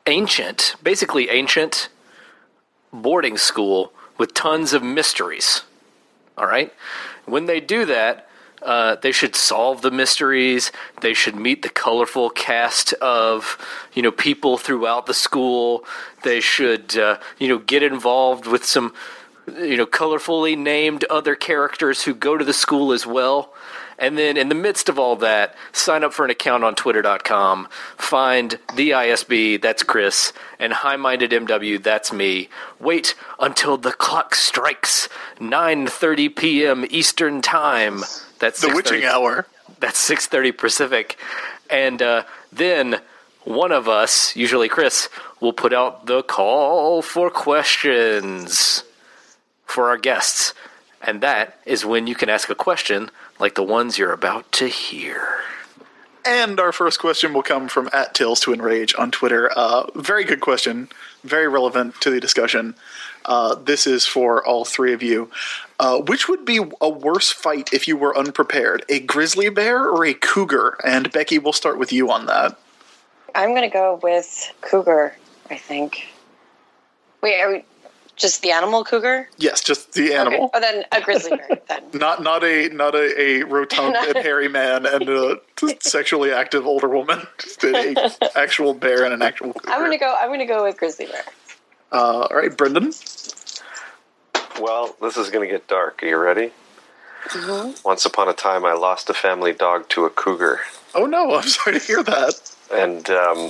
basically ancient boarding school with tons of mysteries. All right? When they do that, they should solve the mysteries. They should meet the colorful cast of, people throughout the school. They should, get involved with some, colorfully named other characters who go to the school as well. And then in the midst of all that, sign up for an account on Twitter.com, find the ISB, that's Chris, and High-Minded MW, that's me. Wait until the clock strikes 9:30 p.m. Eastern Time. That's the witching hour. That's 6:30 Pacific. And then one of us, usually Chris, will put out the call for questions for our guests. And that is when you can ask a question like the ones you're about to hear. And our first question will come from @Tales2Enrage on Twitter. Very good question. Very relevant to the discussion. This is for all 3 of you. Which would be a worse fight if you were unprepared? A grizzly bear or a cougar? And Becky, we'll start with you on that. I'm going to go with cougar, I think. Wait, are we just the animal cougar? Yes, just the animal. Okay. Oh, then a grizzly bear. Then not a rotund and hairy man and a sexually active older woman. Just an actual bear and an actual cougar. I'm gonna go with grizzly bear. All right, Brendan. Well, this is going to get dark. Are you ready? Mm-hmm. Once upon a time, I lost a family dog to a cougar. Oh no! I'm sorry to hear that. And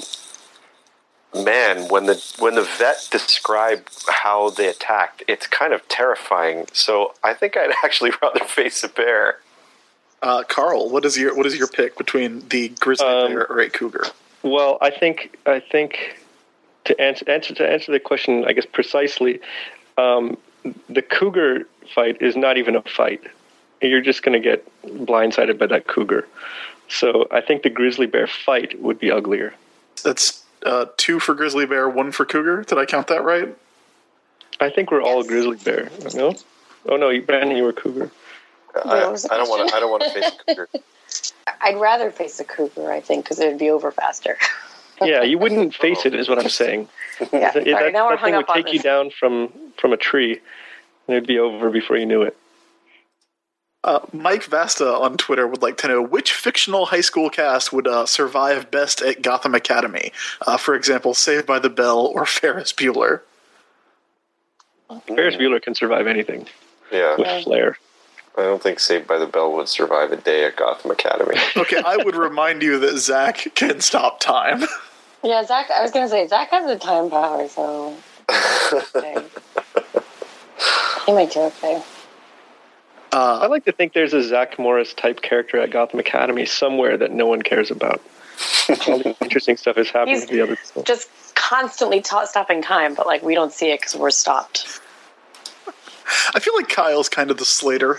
man, when the vet described how they attacked, it's kind of terrifying. So I think I'd actually rather face a bear. Carl, what is your pick between the grizzly bear or a cougar? Well, I think to answer the question, I guess precisely, the cougar fight is not even a fight. You're just going to get blindsided by that cougar. So I think the grizzly bear fight would be uglier. That's 2 for grizzly bear, 1 for cougar. Did I count that right? I think we're all grizzly bear. No? Oh no, Brandon, you were cougar. I don't want to face a cougar. I'd rather face a cougar, I think, because it would be over faster. Yeah, you wouldn't face it, is what I'm saying. Yeah, sorry, now we're that thing hung would up on take you this. down from a tree, and it'd be over before you knew it. Mike Vasta on Twitter would like to know which fictional high school cast would survive best at Gotham Academy. For example, Saved by the Bell or Ferris Bueller. Ferris Bueller can survive anything Yeah. with flair. I don't think Saved by the Bell would survive a day at Gotham Academy. Okay, I would remind you that Zach can stop time. Yeah, Zach. I was gonna say Zach has a time power, so okay. He might do okay. I like to think there's a Zach Morris type character at Gotham Academy somewhere that no one cares about. All the interesting stuff is happening He's to the other people. just constantly stopping time, but like we don't see it because we're stopped. I feel like Kyle's kind of the Slater.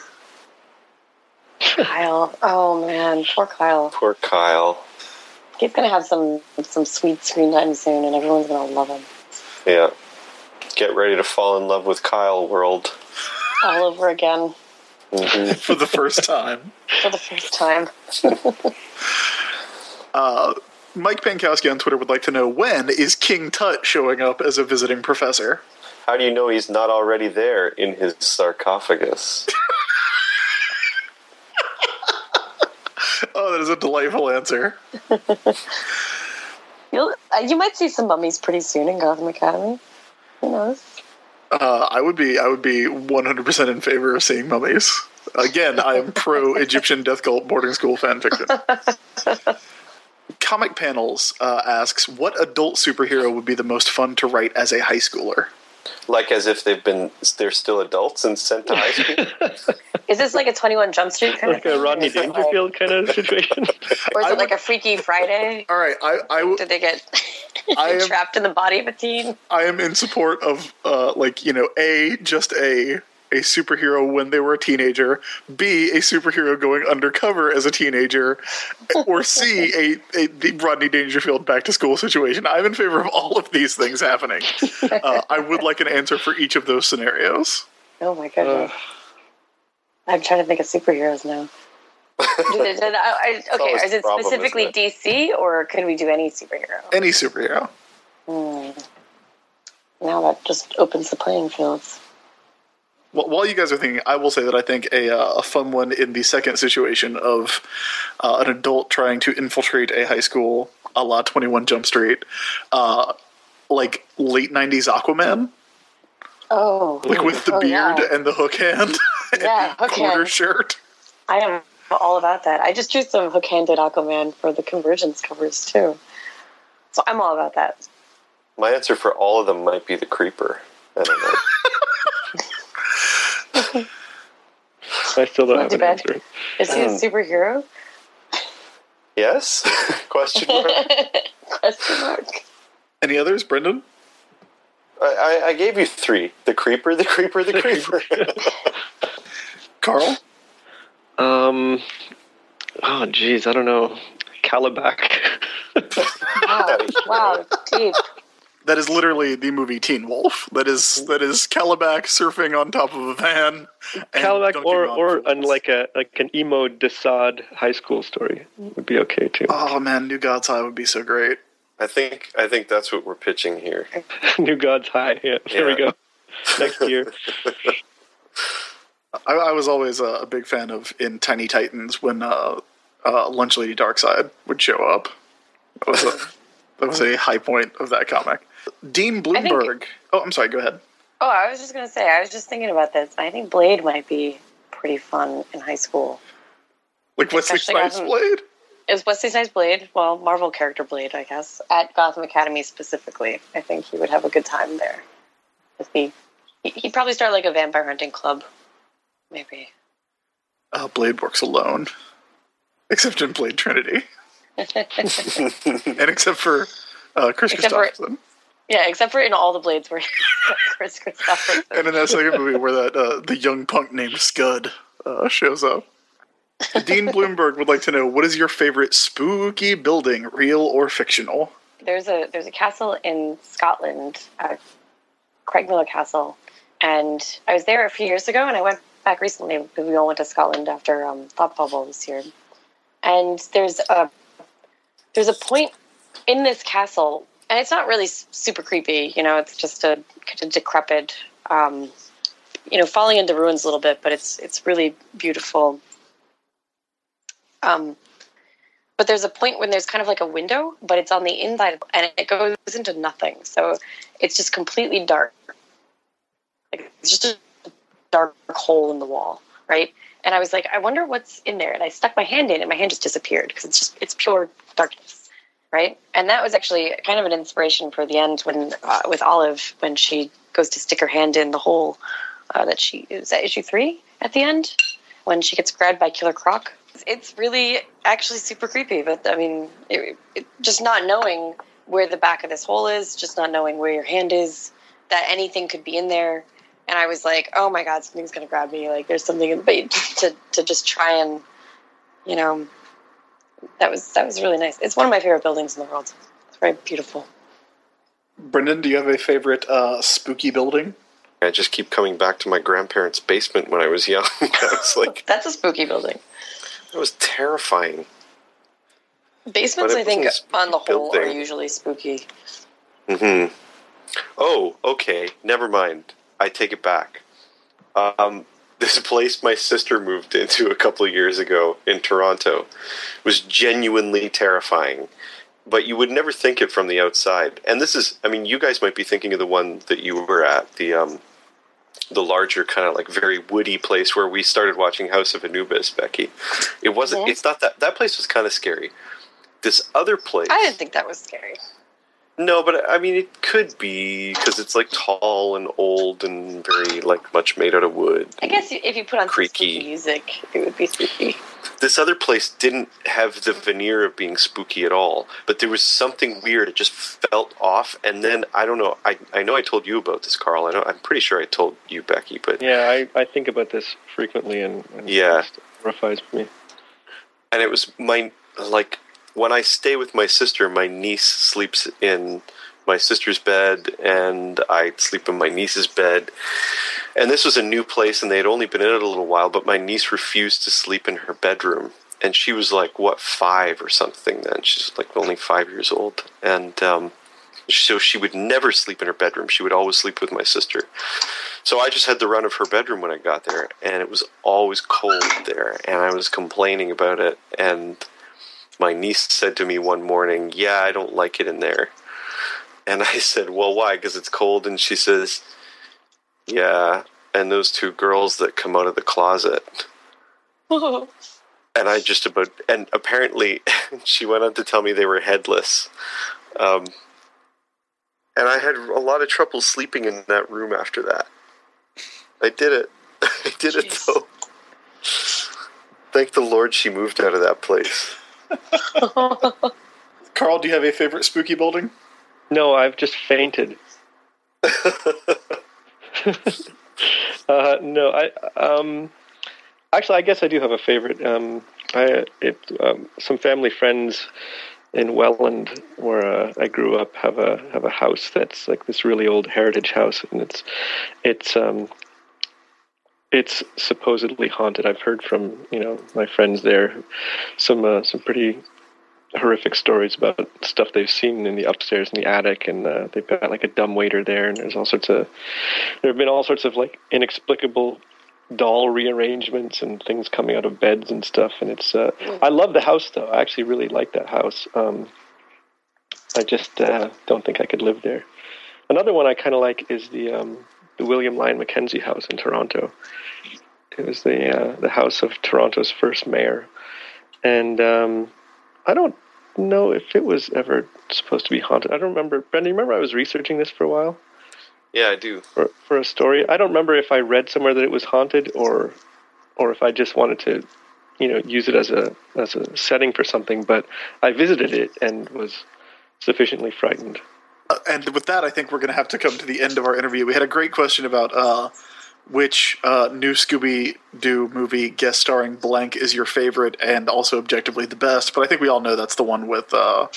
Kyle, oh man, poor Kyle. Poor Kyle. He's gonna have some sweet screen time soon, and everyone's gonna love him Yeah. Get ready to fall in love with Kyle, world. all over again For the first time. for the first time. Mike Pankowski on Twitter would like to know, when is King Tut showing up as a visiting professor? How do you know he's not already there in his sarcophagus? Oh, that is a delightful answer. You might see some mummies pretty soon in Gotham Academy. Who knows? I would be 100% in favor of seeing mummies. Again, I am pro Egyptian death cult boarding school fanfiction. Comic Panels asks, what adult superhero would be the most fun to write as a high schooler? Like as if they're still adults and sent to high school? Is this like a 21 Jump Street kind Like of a thing? Rodney Or is it like- Dangerfield kind of situation. Or is I it like would- a Freaky Friday? All right, Did they get I am- trapped in the body of a teen? I am in support of just a superhero when they were a teenager, B, a superhero going undercover as a teenager, or C, the Rodney Dangerfield back to school situation. I'm in favor of all of these things happening. I would like an answer for each of those scenarios. Oh my goodness. I'm trying to think of superheroes now. Okay, always is the it problem, specifically isn't DC, or can we do any superhero? Any superhero. Now that just opens the playing fields. Well, while you guys are thinking, I will say that I think a fun one in the second situation of an adult trying to infiltrate a high school, a la 21 Jump Street, like late 90s Aquaman, Oh. like with the beard yeah. and the hook hand and Yeah, the hook quarter hand. shirt. I am all about that. I just drew some hook-handed Aquaman for the Convergence covers, too. So I'm all about that. My answer for all of them might be the Creeper. I don't know. I still don't Not have too an bad. answer. Is he a superhero? Yes? Question mark. Question mark. Any others, Brendan? I gave you 3. The Creeper, the Creeper, the Creeper. Carl? Oh, geez, I don't know. Calabac. Wow, deep. That is literally the movie Teen Wolf. That is Calabac surfing on top of a van. and Calabac dunking or on fools. like an emo Desaad high school story would be okay too. Oh man, New God's High would be so great. I think that's what we're pitching here. New God's High. Yeah, there we Yeah. go. Next year. I was always a big fan of in Tiny Titans when Lunch Lady Darkseid would show up. That was a high point of that comic. Dean Bloomberg. I'm sorry. Go ahead. Oh, I was just going to say, I was just thinking about this. I think Blade might be pretty fun in high school. Like Wesley Especially Snipes Gotham- Blade. Is Wesley Snipes Blade? Well, Marvel character Blade, I guess. At Gotham Academy specifically. I think he would have a good time there. He'd probably start like a vampire hunting club. Maybe. Blade works alone. Except in Blade Trinity. And except for Chris Except for- Christopherson. Yeah, except for in all the Blades where Chris Christopherson. And in that second movie where that the young punk named Scud shows up. Dean Bloomberg would like to know, what is your favorite spooky building, real or fictional? There's a castle in Scotland, Craigmillar Castle, and I was there a few years ago, and I went back recently because we all went to Scotland after Thought Bubble this year. And there's a point in this castle, and it's not really super creepy, it's just a kind of decrepit, falling into ruins a little bit, but it's really beautiful. But there's a point when there's kind of like a window, but it's on the inside, and it goes into nothing. So it's just completely dark. Like it's just a dark hole in the wall, right? And I was like, I wonder what's in there. And I stuck my hand in, and my hand just disappeared because it's pure darkness, right? And that was actually kind of an inspiration for the end when with Olive when she goes to stick her hand in the hole is that issue 3 at the end when she gets grabbed by Killer Croc. It's really actually super creepy, but I mean, just not knowing where the back of this hole is, just not knowing where your hand is, that anything could be in there. And I was like, oh my God, something's going to grab me. Like there's something in the to just try and, that was really nice. It's one of my favorite buildings in the world. It's very beautiful. Brendan, do you have a favorite spooky building? I just keep coming back to my grandparents' basement when I was young. I was like, That's a spooky building. that was terrifying. Basements, But it I think, wasn't a on the spooky whole, are building. usually spooky. Mm-hmm. Oh, okay. Never mind. I take it back. This place my sister moved into a couple of years ago in Toronto was genuinely terrifying. But you would never think it from the outside. And this is, I mean, you guys might be thinking of the one that you were at, the larger kind of like very woody place where we started watching House of Anubis, Becky. It wasn't, It's not that place was kind of scary. This other place. I didn't think that was scary. No, but I mean, it could be because it's like tall and old and very like much made out of wood. I guess if you put on some Creaky. spooky music, it would be spooky. This other place didn't have the veneer of being spooky at all, but there was something weird. It just felt off, and then I don't know. I know I told you about this, Carl. I'm pretty sure I told you, Becky, but Yeah, I think about this frequently, and Yeah. it horrifies me. and it was like when I stay with my sister, my niece sleeps in my sister's bed, and I sleep in my niece's bed. And this was a new place, and they had only been in it a little while, but my niece refused to sleep in her bedroom. And she was like, 5 or something then? She's like only 5 years old. And so she would never sleep in her bedroom. She would always sleep with my sister. So I just had the run of her bedroom when I got there, and it was always cold there. And I was complaining about it, and my niece said to me one morning, "Yeah, I don't like it in there." And I said, "Well, why? Because it's cold." And she says, "Yeah, and those 2 girls that come out of the closet." And and apparently she went on to tell me they were headless. And I had a lot of trouble sleeping in that room after that. I did it. I did it though. Thank the Lord she moved out of that place. Carl, do you have a favorite spooky building? No, I've just fainted. No, actually, I guess I do have a favorite. Some family friends in Welland, where I grew up, have a house that's like this really old heritage house, and it's supposedly haunted. I've heard from my friends there some pretty horrific stories about stuff they've seen in the upstairs in the attic, and they've got like a dumbwaiter there, and there have been all sorts of like inexplicable doll rearrangements and things coming out of beds and stuff, and it's I love the house though. I actually really like that house. I just don't think I could live there. Another one I kind of like is the William Lyon Mackenzie house in Toronto. It was the house of Toronto's first mayor, and I don't know if it was ever supposed to be haunted. I don't remember. Brendan, you remember I was researching this for a while? Yeah, I do. For a story. I don't remember if I read somewhere that it was haunted or if I just wanted to, use it as a setting for something. But I visited it and was sufficiently frightened. And with that, I think we're going to have to come to the end of our interview. We had a great question about which new Scooby-Doo movie guest starring blank is your favorite and also objectively the best. But I think we all know that's the one with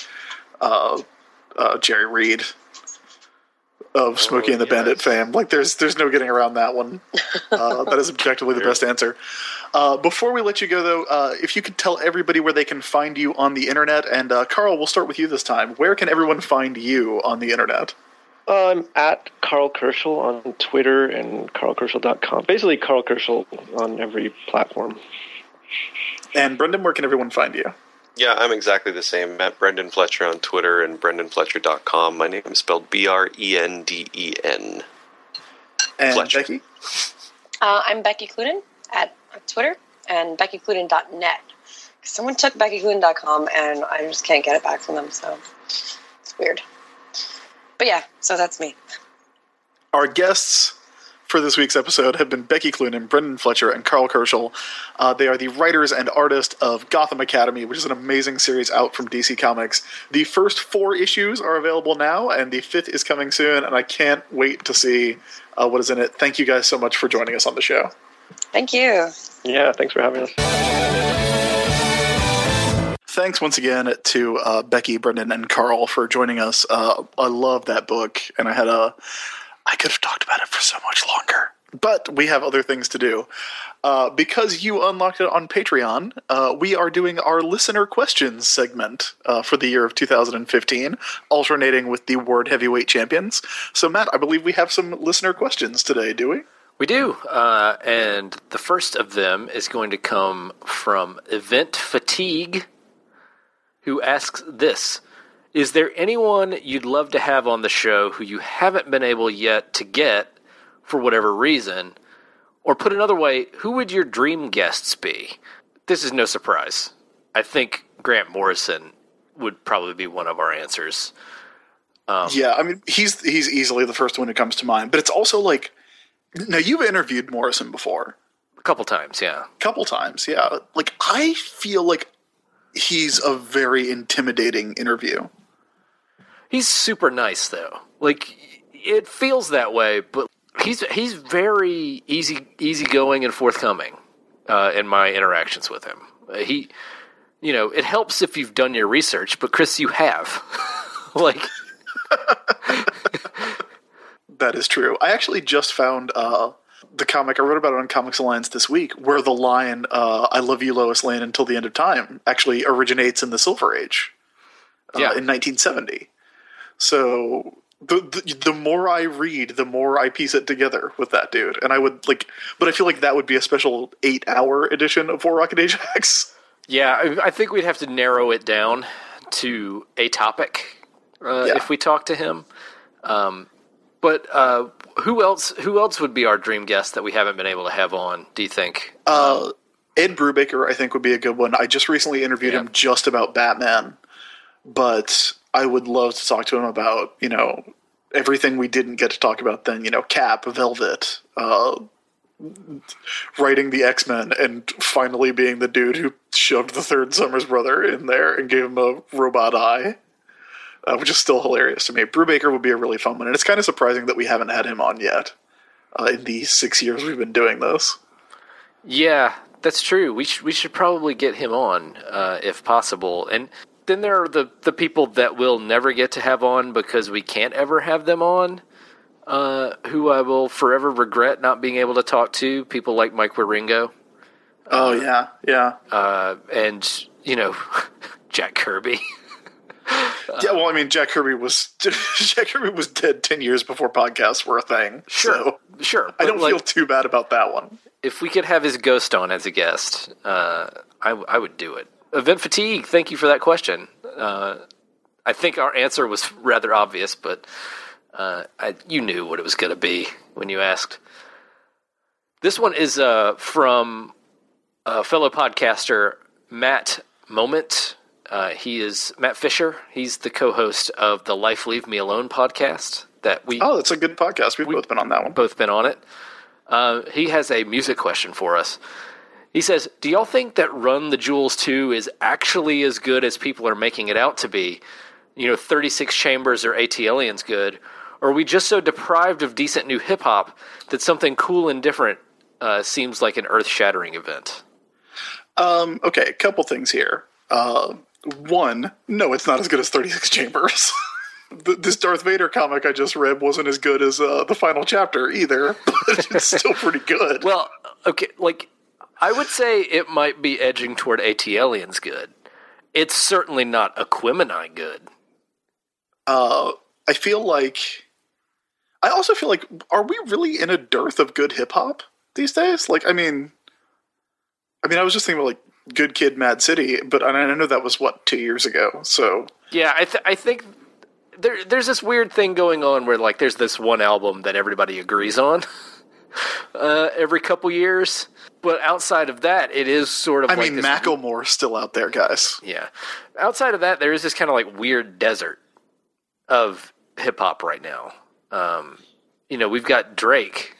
Jerry Reed of Smokey and the Bandit fame. Like, there's no getting around that one. That is objectively the best answer. Before we let you go, though, if you could tell everybody where they can find you on the internet, and Carl, we'll start with you this time. Where can everyone find you on the internet? I'm at Carl Kerschel on Twitter and carlkerschel.com. Basically, Carl Kerschel on every platform. And Brendan, where can everyone find you? Yeah, I'm exactly the same. At Brendan Fletcher on Twitter and brendanfletcher.com. My name is spelled Brenden. And Fletcher. Becky? I'm Becky Cluden at Twitter and BeckyCluden.net. Someone took BeckyCluden.com and I just can't get it back from them, so it's weird. But yeah, so that's me. Our guests for this week's episode have been Becky Cluden, Brendan Fletcher, and Carl Kerschel. They are the writers and artists of Gotham Academy, which is an amazing series out from DC Comics. The first 4 issues are available now, and the 5th is coming soon, and I can't wait to see what is in it. Thank you guys so much for joining us on the show. Thank you. Yeah, thanks for having us. Thanks once again to Becky, Brendan, and Carl for joining us. I love that book, and I could have talked about it for so much longer, but we have other things to do. Because you unlocked it on Patreon, we are doing our listener questions segment for the year of 2015, alternating with the World Heavyweight Champions. So, Matt, I believe we have some listener questions today, do we? We do, and the first of them is going to come from Event Fatigue, who asks this: is there anyone you'd love to have on the show who you haven't been able yet to get for whatever reason? Or put another way, who would your dream guests be? This is no surprise. I think Grant Morrison would probably be one of our answers. Yeah, I mean, he's easily the first one who comes to mind. But it's also like, now you've interviewed Morrison before. A couple times, yeah. Couple times, yeah. Like, I feel like he's a very intimidating interview. He's super nice, though. Like, it feels that way, but he's very easygoing and forthcoming in my interactions with him. It helps if you've done your research, but Chris, you have. Like, that is true. I actually just found the comic, I wrote about it on Comics Alliance this week, where the line, I love you, Lois Lane, until the end of time, actually originates in the Silver Age in 1970. So the more I read, the more I piece it together with that dude. And I would but I feel like that would be a special 8-hour edition of War Rocket Ajax. Yeah, I think we'd have to narrow it down to a topic if we talk to him. But who else would be our dream guest that we haven't been able to have on, do you think? Ed Brubaker, I think, would be a good one. I just recently interviewed him just about Batman, but I would love to talk to him about, everything we didn't get to talk about then, Cap, Velvet, writing the X-Men, and finally being the dude who shoved the third Summers brother in there and gave him a robot eye, which is still hilarious to me. Brubaker would be a really fun one, and it's kind of surprising that we haven't had him on yet in the 6 years we've been doing this. Yeah, that's true. We should probably get him on if possible. And then there are the people that we'll never get to have on because we can't ever have them on, who I will forever regret not being able to talk to, people like Mike Wieringo. Yeah. And, Jack Kirby. Yeah, well, I mean, Jack Kirby was dead 10 years before podcasts were a thing. Sure. I don't feel too bad about that one. If we could have his ghost on as a guest, I would do it. Event fatigue, thank you for that question. I think our answer was rather obvious, but you knew what it was going to be when you asked. This one is from a fellow podcaster, Matt Moment. He is Matt Fisher. He's the co-host of the Life Leave Me Alone podcast. That's a good podcast. We've both been on that one. Both been on it. He has a music question for us. He says, do y'all think that Run the Jewels 2 is actually as good as people are making it out to be? 36 Chambers or ATLiens good? Or are we just so deprived of decent new hip-hop that something cool and different seems like an earth-shattering event? Okay, a couple things here. One, no, it's not as good as 36 Chambers. This Darth Vader comic I just read wasn't as good as the final chapter either, but it's still pretty good. Well, okay, I would say it might be edging toward ATLiens good. It's certainly not Aquemini good. I also feel like, are we really in a dearth of good hip-hop these days? I mean, I was just thinking about, Good Kid, Mad City, but I know that was, 2 years ago, so... Yeah, I think there's this weird thing going on where, there's this one album that everybody agrees on every couple years, but outside of that, it is sort of Macklemore's still out there, guys. Yeah. Outside of that, there is this kind of, weird desert of hip-hop right now. We've got Drake...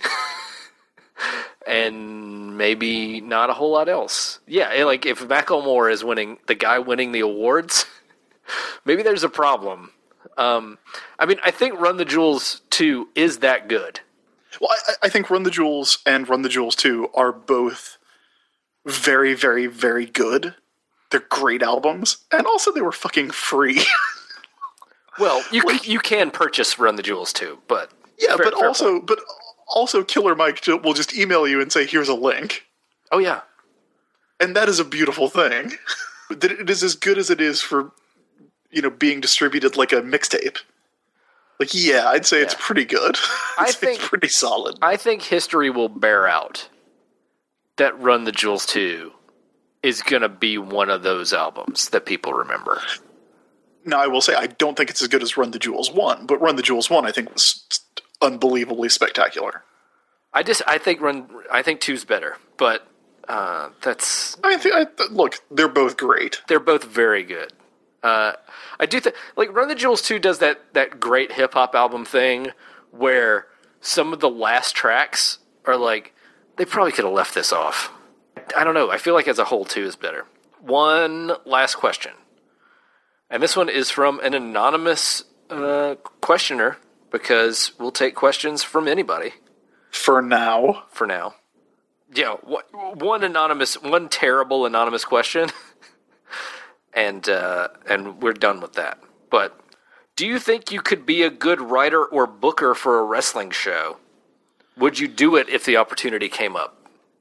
and maybe not a whole lot else. Yeah, if Macklemore is the guy winning the awards, maybe there's a problem. I think Run the Jewels 2 is that good. Well, I think Run the Jewels and Run the Jewels 2 are both very, very, very good. They're great albums, and also they were fucking free. Well, you can purchase Run the Jewels 2, but... Yeah, but also Killer Mike will just email you and say, here's a link. Oh, yeah. And that is a beautiful thing. That it is as good as it is for, being distributed like a mixtape. I'd say it's pretty good. I think it's pretty solid. I think history will bear out that Run the Jewels 2 is going to be one of those albums that people remember. Now, I will say, I don't think it's as good as Run the Jewels 1, but Run the Jewels 1, I think, was unbelievably spectacular. I think 2's better, but that's... look, they're both great. They're both very good. I do think, like, Run the Jewels 2 does that great hip-hop album thing where some of the last tracks are like, they probably could have left this off. I don't know. I feel like as a whole, 2 is better. One last question. And this one is from an anonymous questioner, because we'll take questions from anybody. For now. For now. Yeah, one terrible anonymous question. And we're done with that. But do you think you could be a good writer or booker for a wrestling show? Would you do it if the opportunity came up?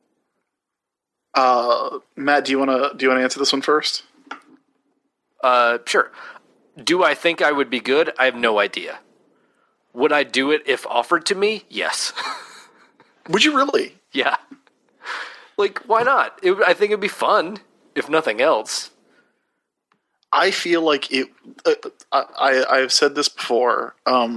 Matt, do you want to answer this one first? Sure. Do I think I would be good? I have no idea. Would I do it if offered to me? Yes. Would you really? Yeah. Like, why not? I think it'd be fun, if nothing else. I feel like it. I've said this before.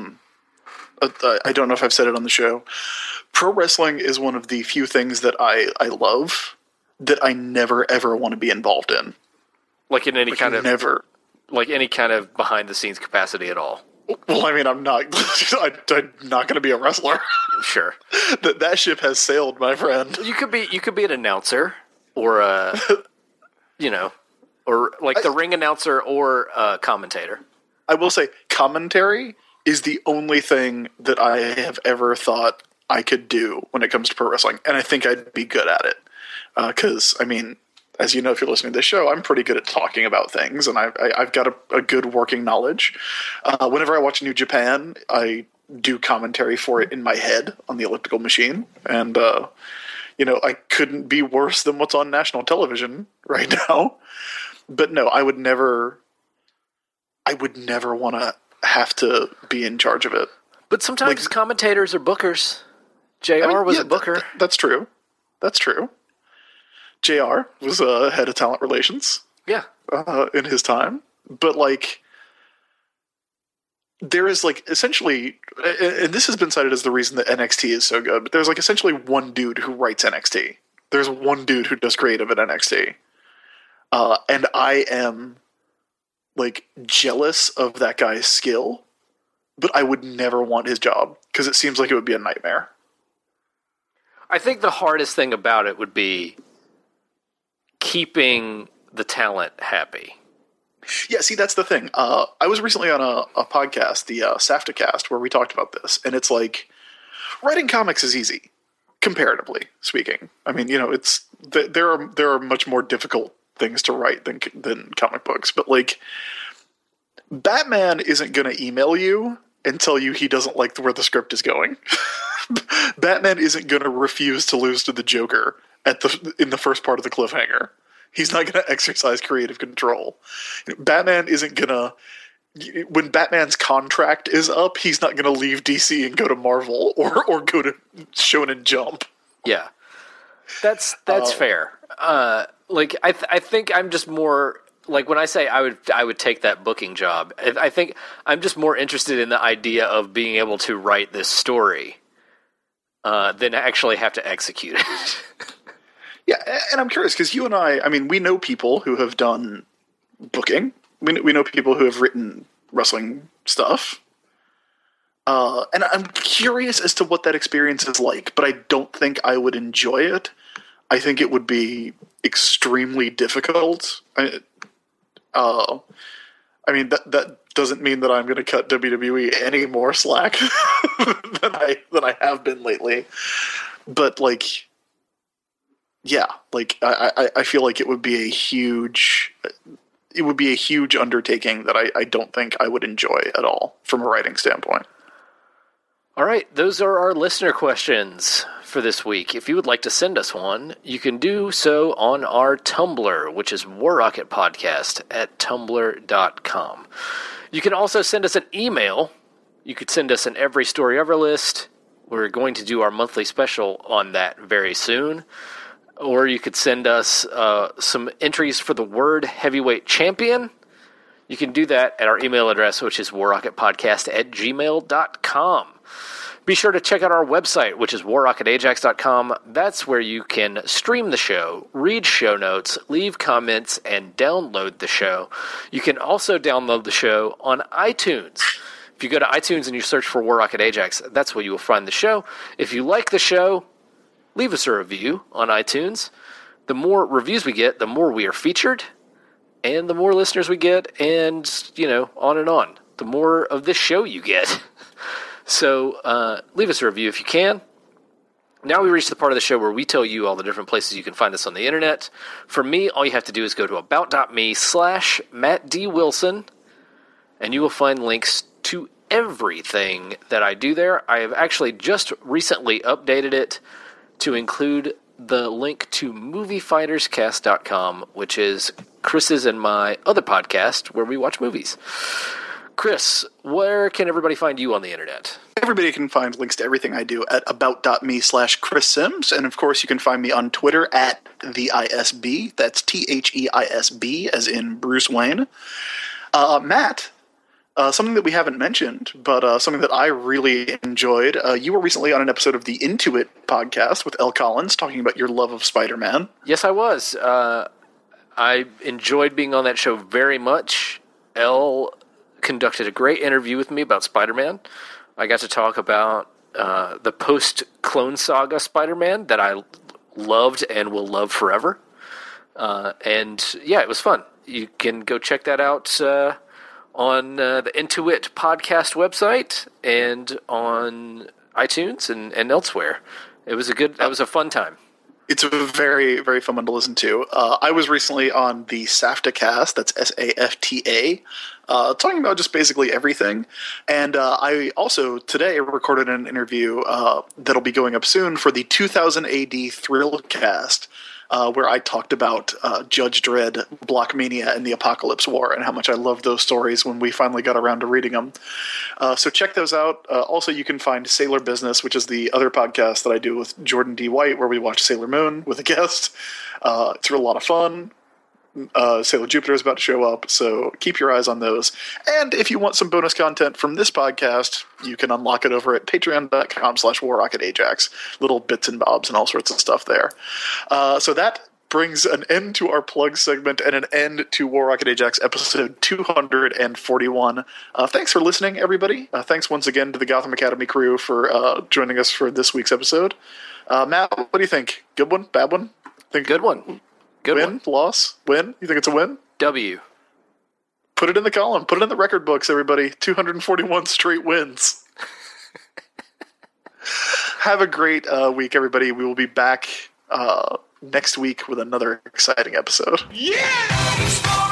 I don't know if I've said it on the show. Pro wrestling is one of the few things that I love that I never ever want to be involved in. Like in any kind of never. Like any kind of behind the scenes capacity at all. Well, I mean, I'm not. I'm not going to be a wrestler. Sure. That ship has sailed, my friend. You could be an announcer, or or like the ring announcer or commentator. I will say, commentary is the only thing that I have ever thought I could do when it comes to pro wrestling, and I think I'd be good at it. Because I mean, as you know, if you're listening to this show, I'm pretty good at talking about things, and I've got a good working knowledge. Whenever I watch New Japan, I do commentary for it in my head on the elliptical machine, and I couldn't be worse than what's on national television right now. But no, I would never want to have to be in charge of it. But sometimes commentators are bookers. JR was a booker. That's true. That's true. JR was head of talent relations. Yeah. In his time. But, there is, essentially, and this has been cited as the reason that NXT is so good, but there's, essentially one dude who writes NXT. There's one dude who does creative at NXT. And I am, jealous of that guy's skill, but I would never want his job, because it seems like it would be a nightmare. I think the hardest thing about it would be keeping the talent happy. Yeah, see, that's the thing. I was recently on a podcast, the SAFTAcast, where we talked about this, and it's like, writing comics is easy, comparatively speaking. I mean, there are much more difficult things to write than comic books, but Batman isn't going to email you and tell you he doesn't like where the script is going. Batman isn't going to refuse to lose to the Joker in the first part of the cliffhanger. He's not going to exercise creative control. Batman isn't going to... When Batman's contract is up, he's not going to leave DC and go to Marvel or go to Shonen Jump. Yeah. That's fair. I think I'm just more... when I say I would take that booking job, I think I'm just more interested in the idea of being able to write this story than actually have to execute it. Yeah, and I'm curious, because you and I mean, we know people who have done booking. We know people who have written wrestling stuff. And I'm curious as to what that experience is like, but I don't think I would enjoy it. I think it would be extremely difficult. I mean, that doesn't mean that I'm going to cut WWE any more slack than I have been lately. But yeah, I feel like it would be a huge undertaking that I don't think I would enjoy at all from a writing standpoint. All right, those are our listener questions for this week. If you would like to send us one, you can do so on our Tumblr, which is warrocketpodcast@tumblr.com. You can also send us an email. You could send us an Every Story Ever list. We're going to do our monthly special on that very soon. Or you could send us some entries for the word heavyweight champion. You can do that at our email address, which is warrocketpodcast@gmail.com. Be sure to check out our website, which is warrocketajax.com. That's where you can stream the show, read show notes, leave comments, and download the show. You can also download the show on iTunes. If you go to iTunes and you search for War Rocket Ajax, that's where you will find the show. If you like the show, leave us a review on iTunes. The more reviews we get, the more we are featured, and the more listeners we get, and, on and on. The more of this show you get. So leave us a review if you can. Now we reach the part of the show where we tell you all the different places you can find us on the internet. For me, all you have to do is go to about.me/Matt D. Wilson, and you will find links to everything that I do there. I have actually just recently updated it to include the link to moviefighterscast.com, which is Chris's and my other podcast where we watch movies. Chris, where can everybody find you on the internet? Everybody can find links to everything I do at about.me/Chris Sims. And of course, you can find me on Twitter at the ISB. That's THEISB, as in Bruce Wayne. Matt, something that we haven't mentioned, but something that I really enjoyed. You were recently on an episode of the Into It podcast with Elle Collins, talking about your love of Spider-Man. Yes, I was. I enjoyed being on that show very much. Elle conducted a great interview with me about Spider-Man. I got to talk about the post-Clone Saga Spider-Man that I loved and will love forever. And yeah, it was fun. You can go check that out on the Into It podcast website and on iTunes and elsewhere. It was a fun time. It's a very, very fun one to listen to. I was recently on the SAFTA-cast, that's SAFTA, talking about just basically everything. And I also, today, recorded an interview that'll be going up soon for the 2000 AD Thrillcast, where I talked about Judge Dredd, Blockmania, and the Apocalypse War, and how much I loved those stories when we finally got around to reading them. So check those out. Also, you can find Sailor Business, which is the other podcast that I do with Jordan D. White, where we watch Sailor Moon with a guest. It's a lot of fun. Sailor Jupiter is about to show up, so keep your eyes on those. And if you want some bonus content from this podcast, you can unlock it over at patreon.com/warrocketajax. Little bits and bobs and all sorts of stuff there. So that brings an end to our plug segment and an end to War Rocket Ajax episode 241. Thanks for listening, everybody. Thanks once again to the Gotham Academy crew for joining us for this week's episode. Matt, what do you think? Good one? Bad one? Good one. Good win? one. Loss? Win? You think it's a win? W. Put it in the column. Put it in the record books, everybody. 241 straight wins. Have a great week, everybody. We will be back next week with another exciting episode. Yeah!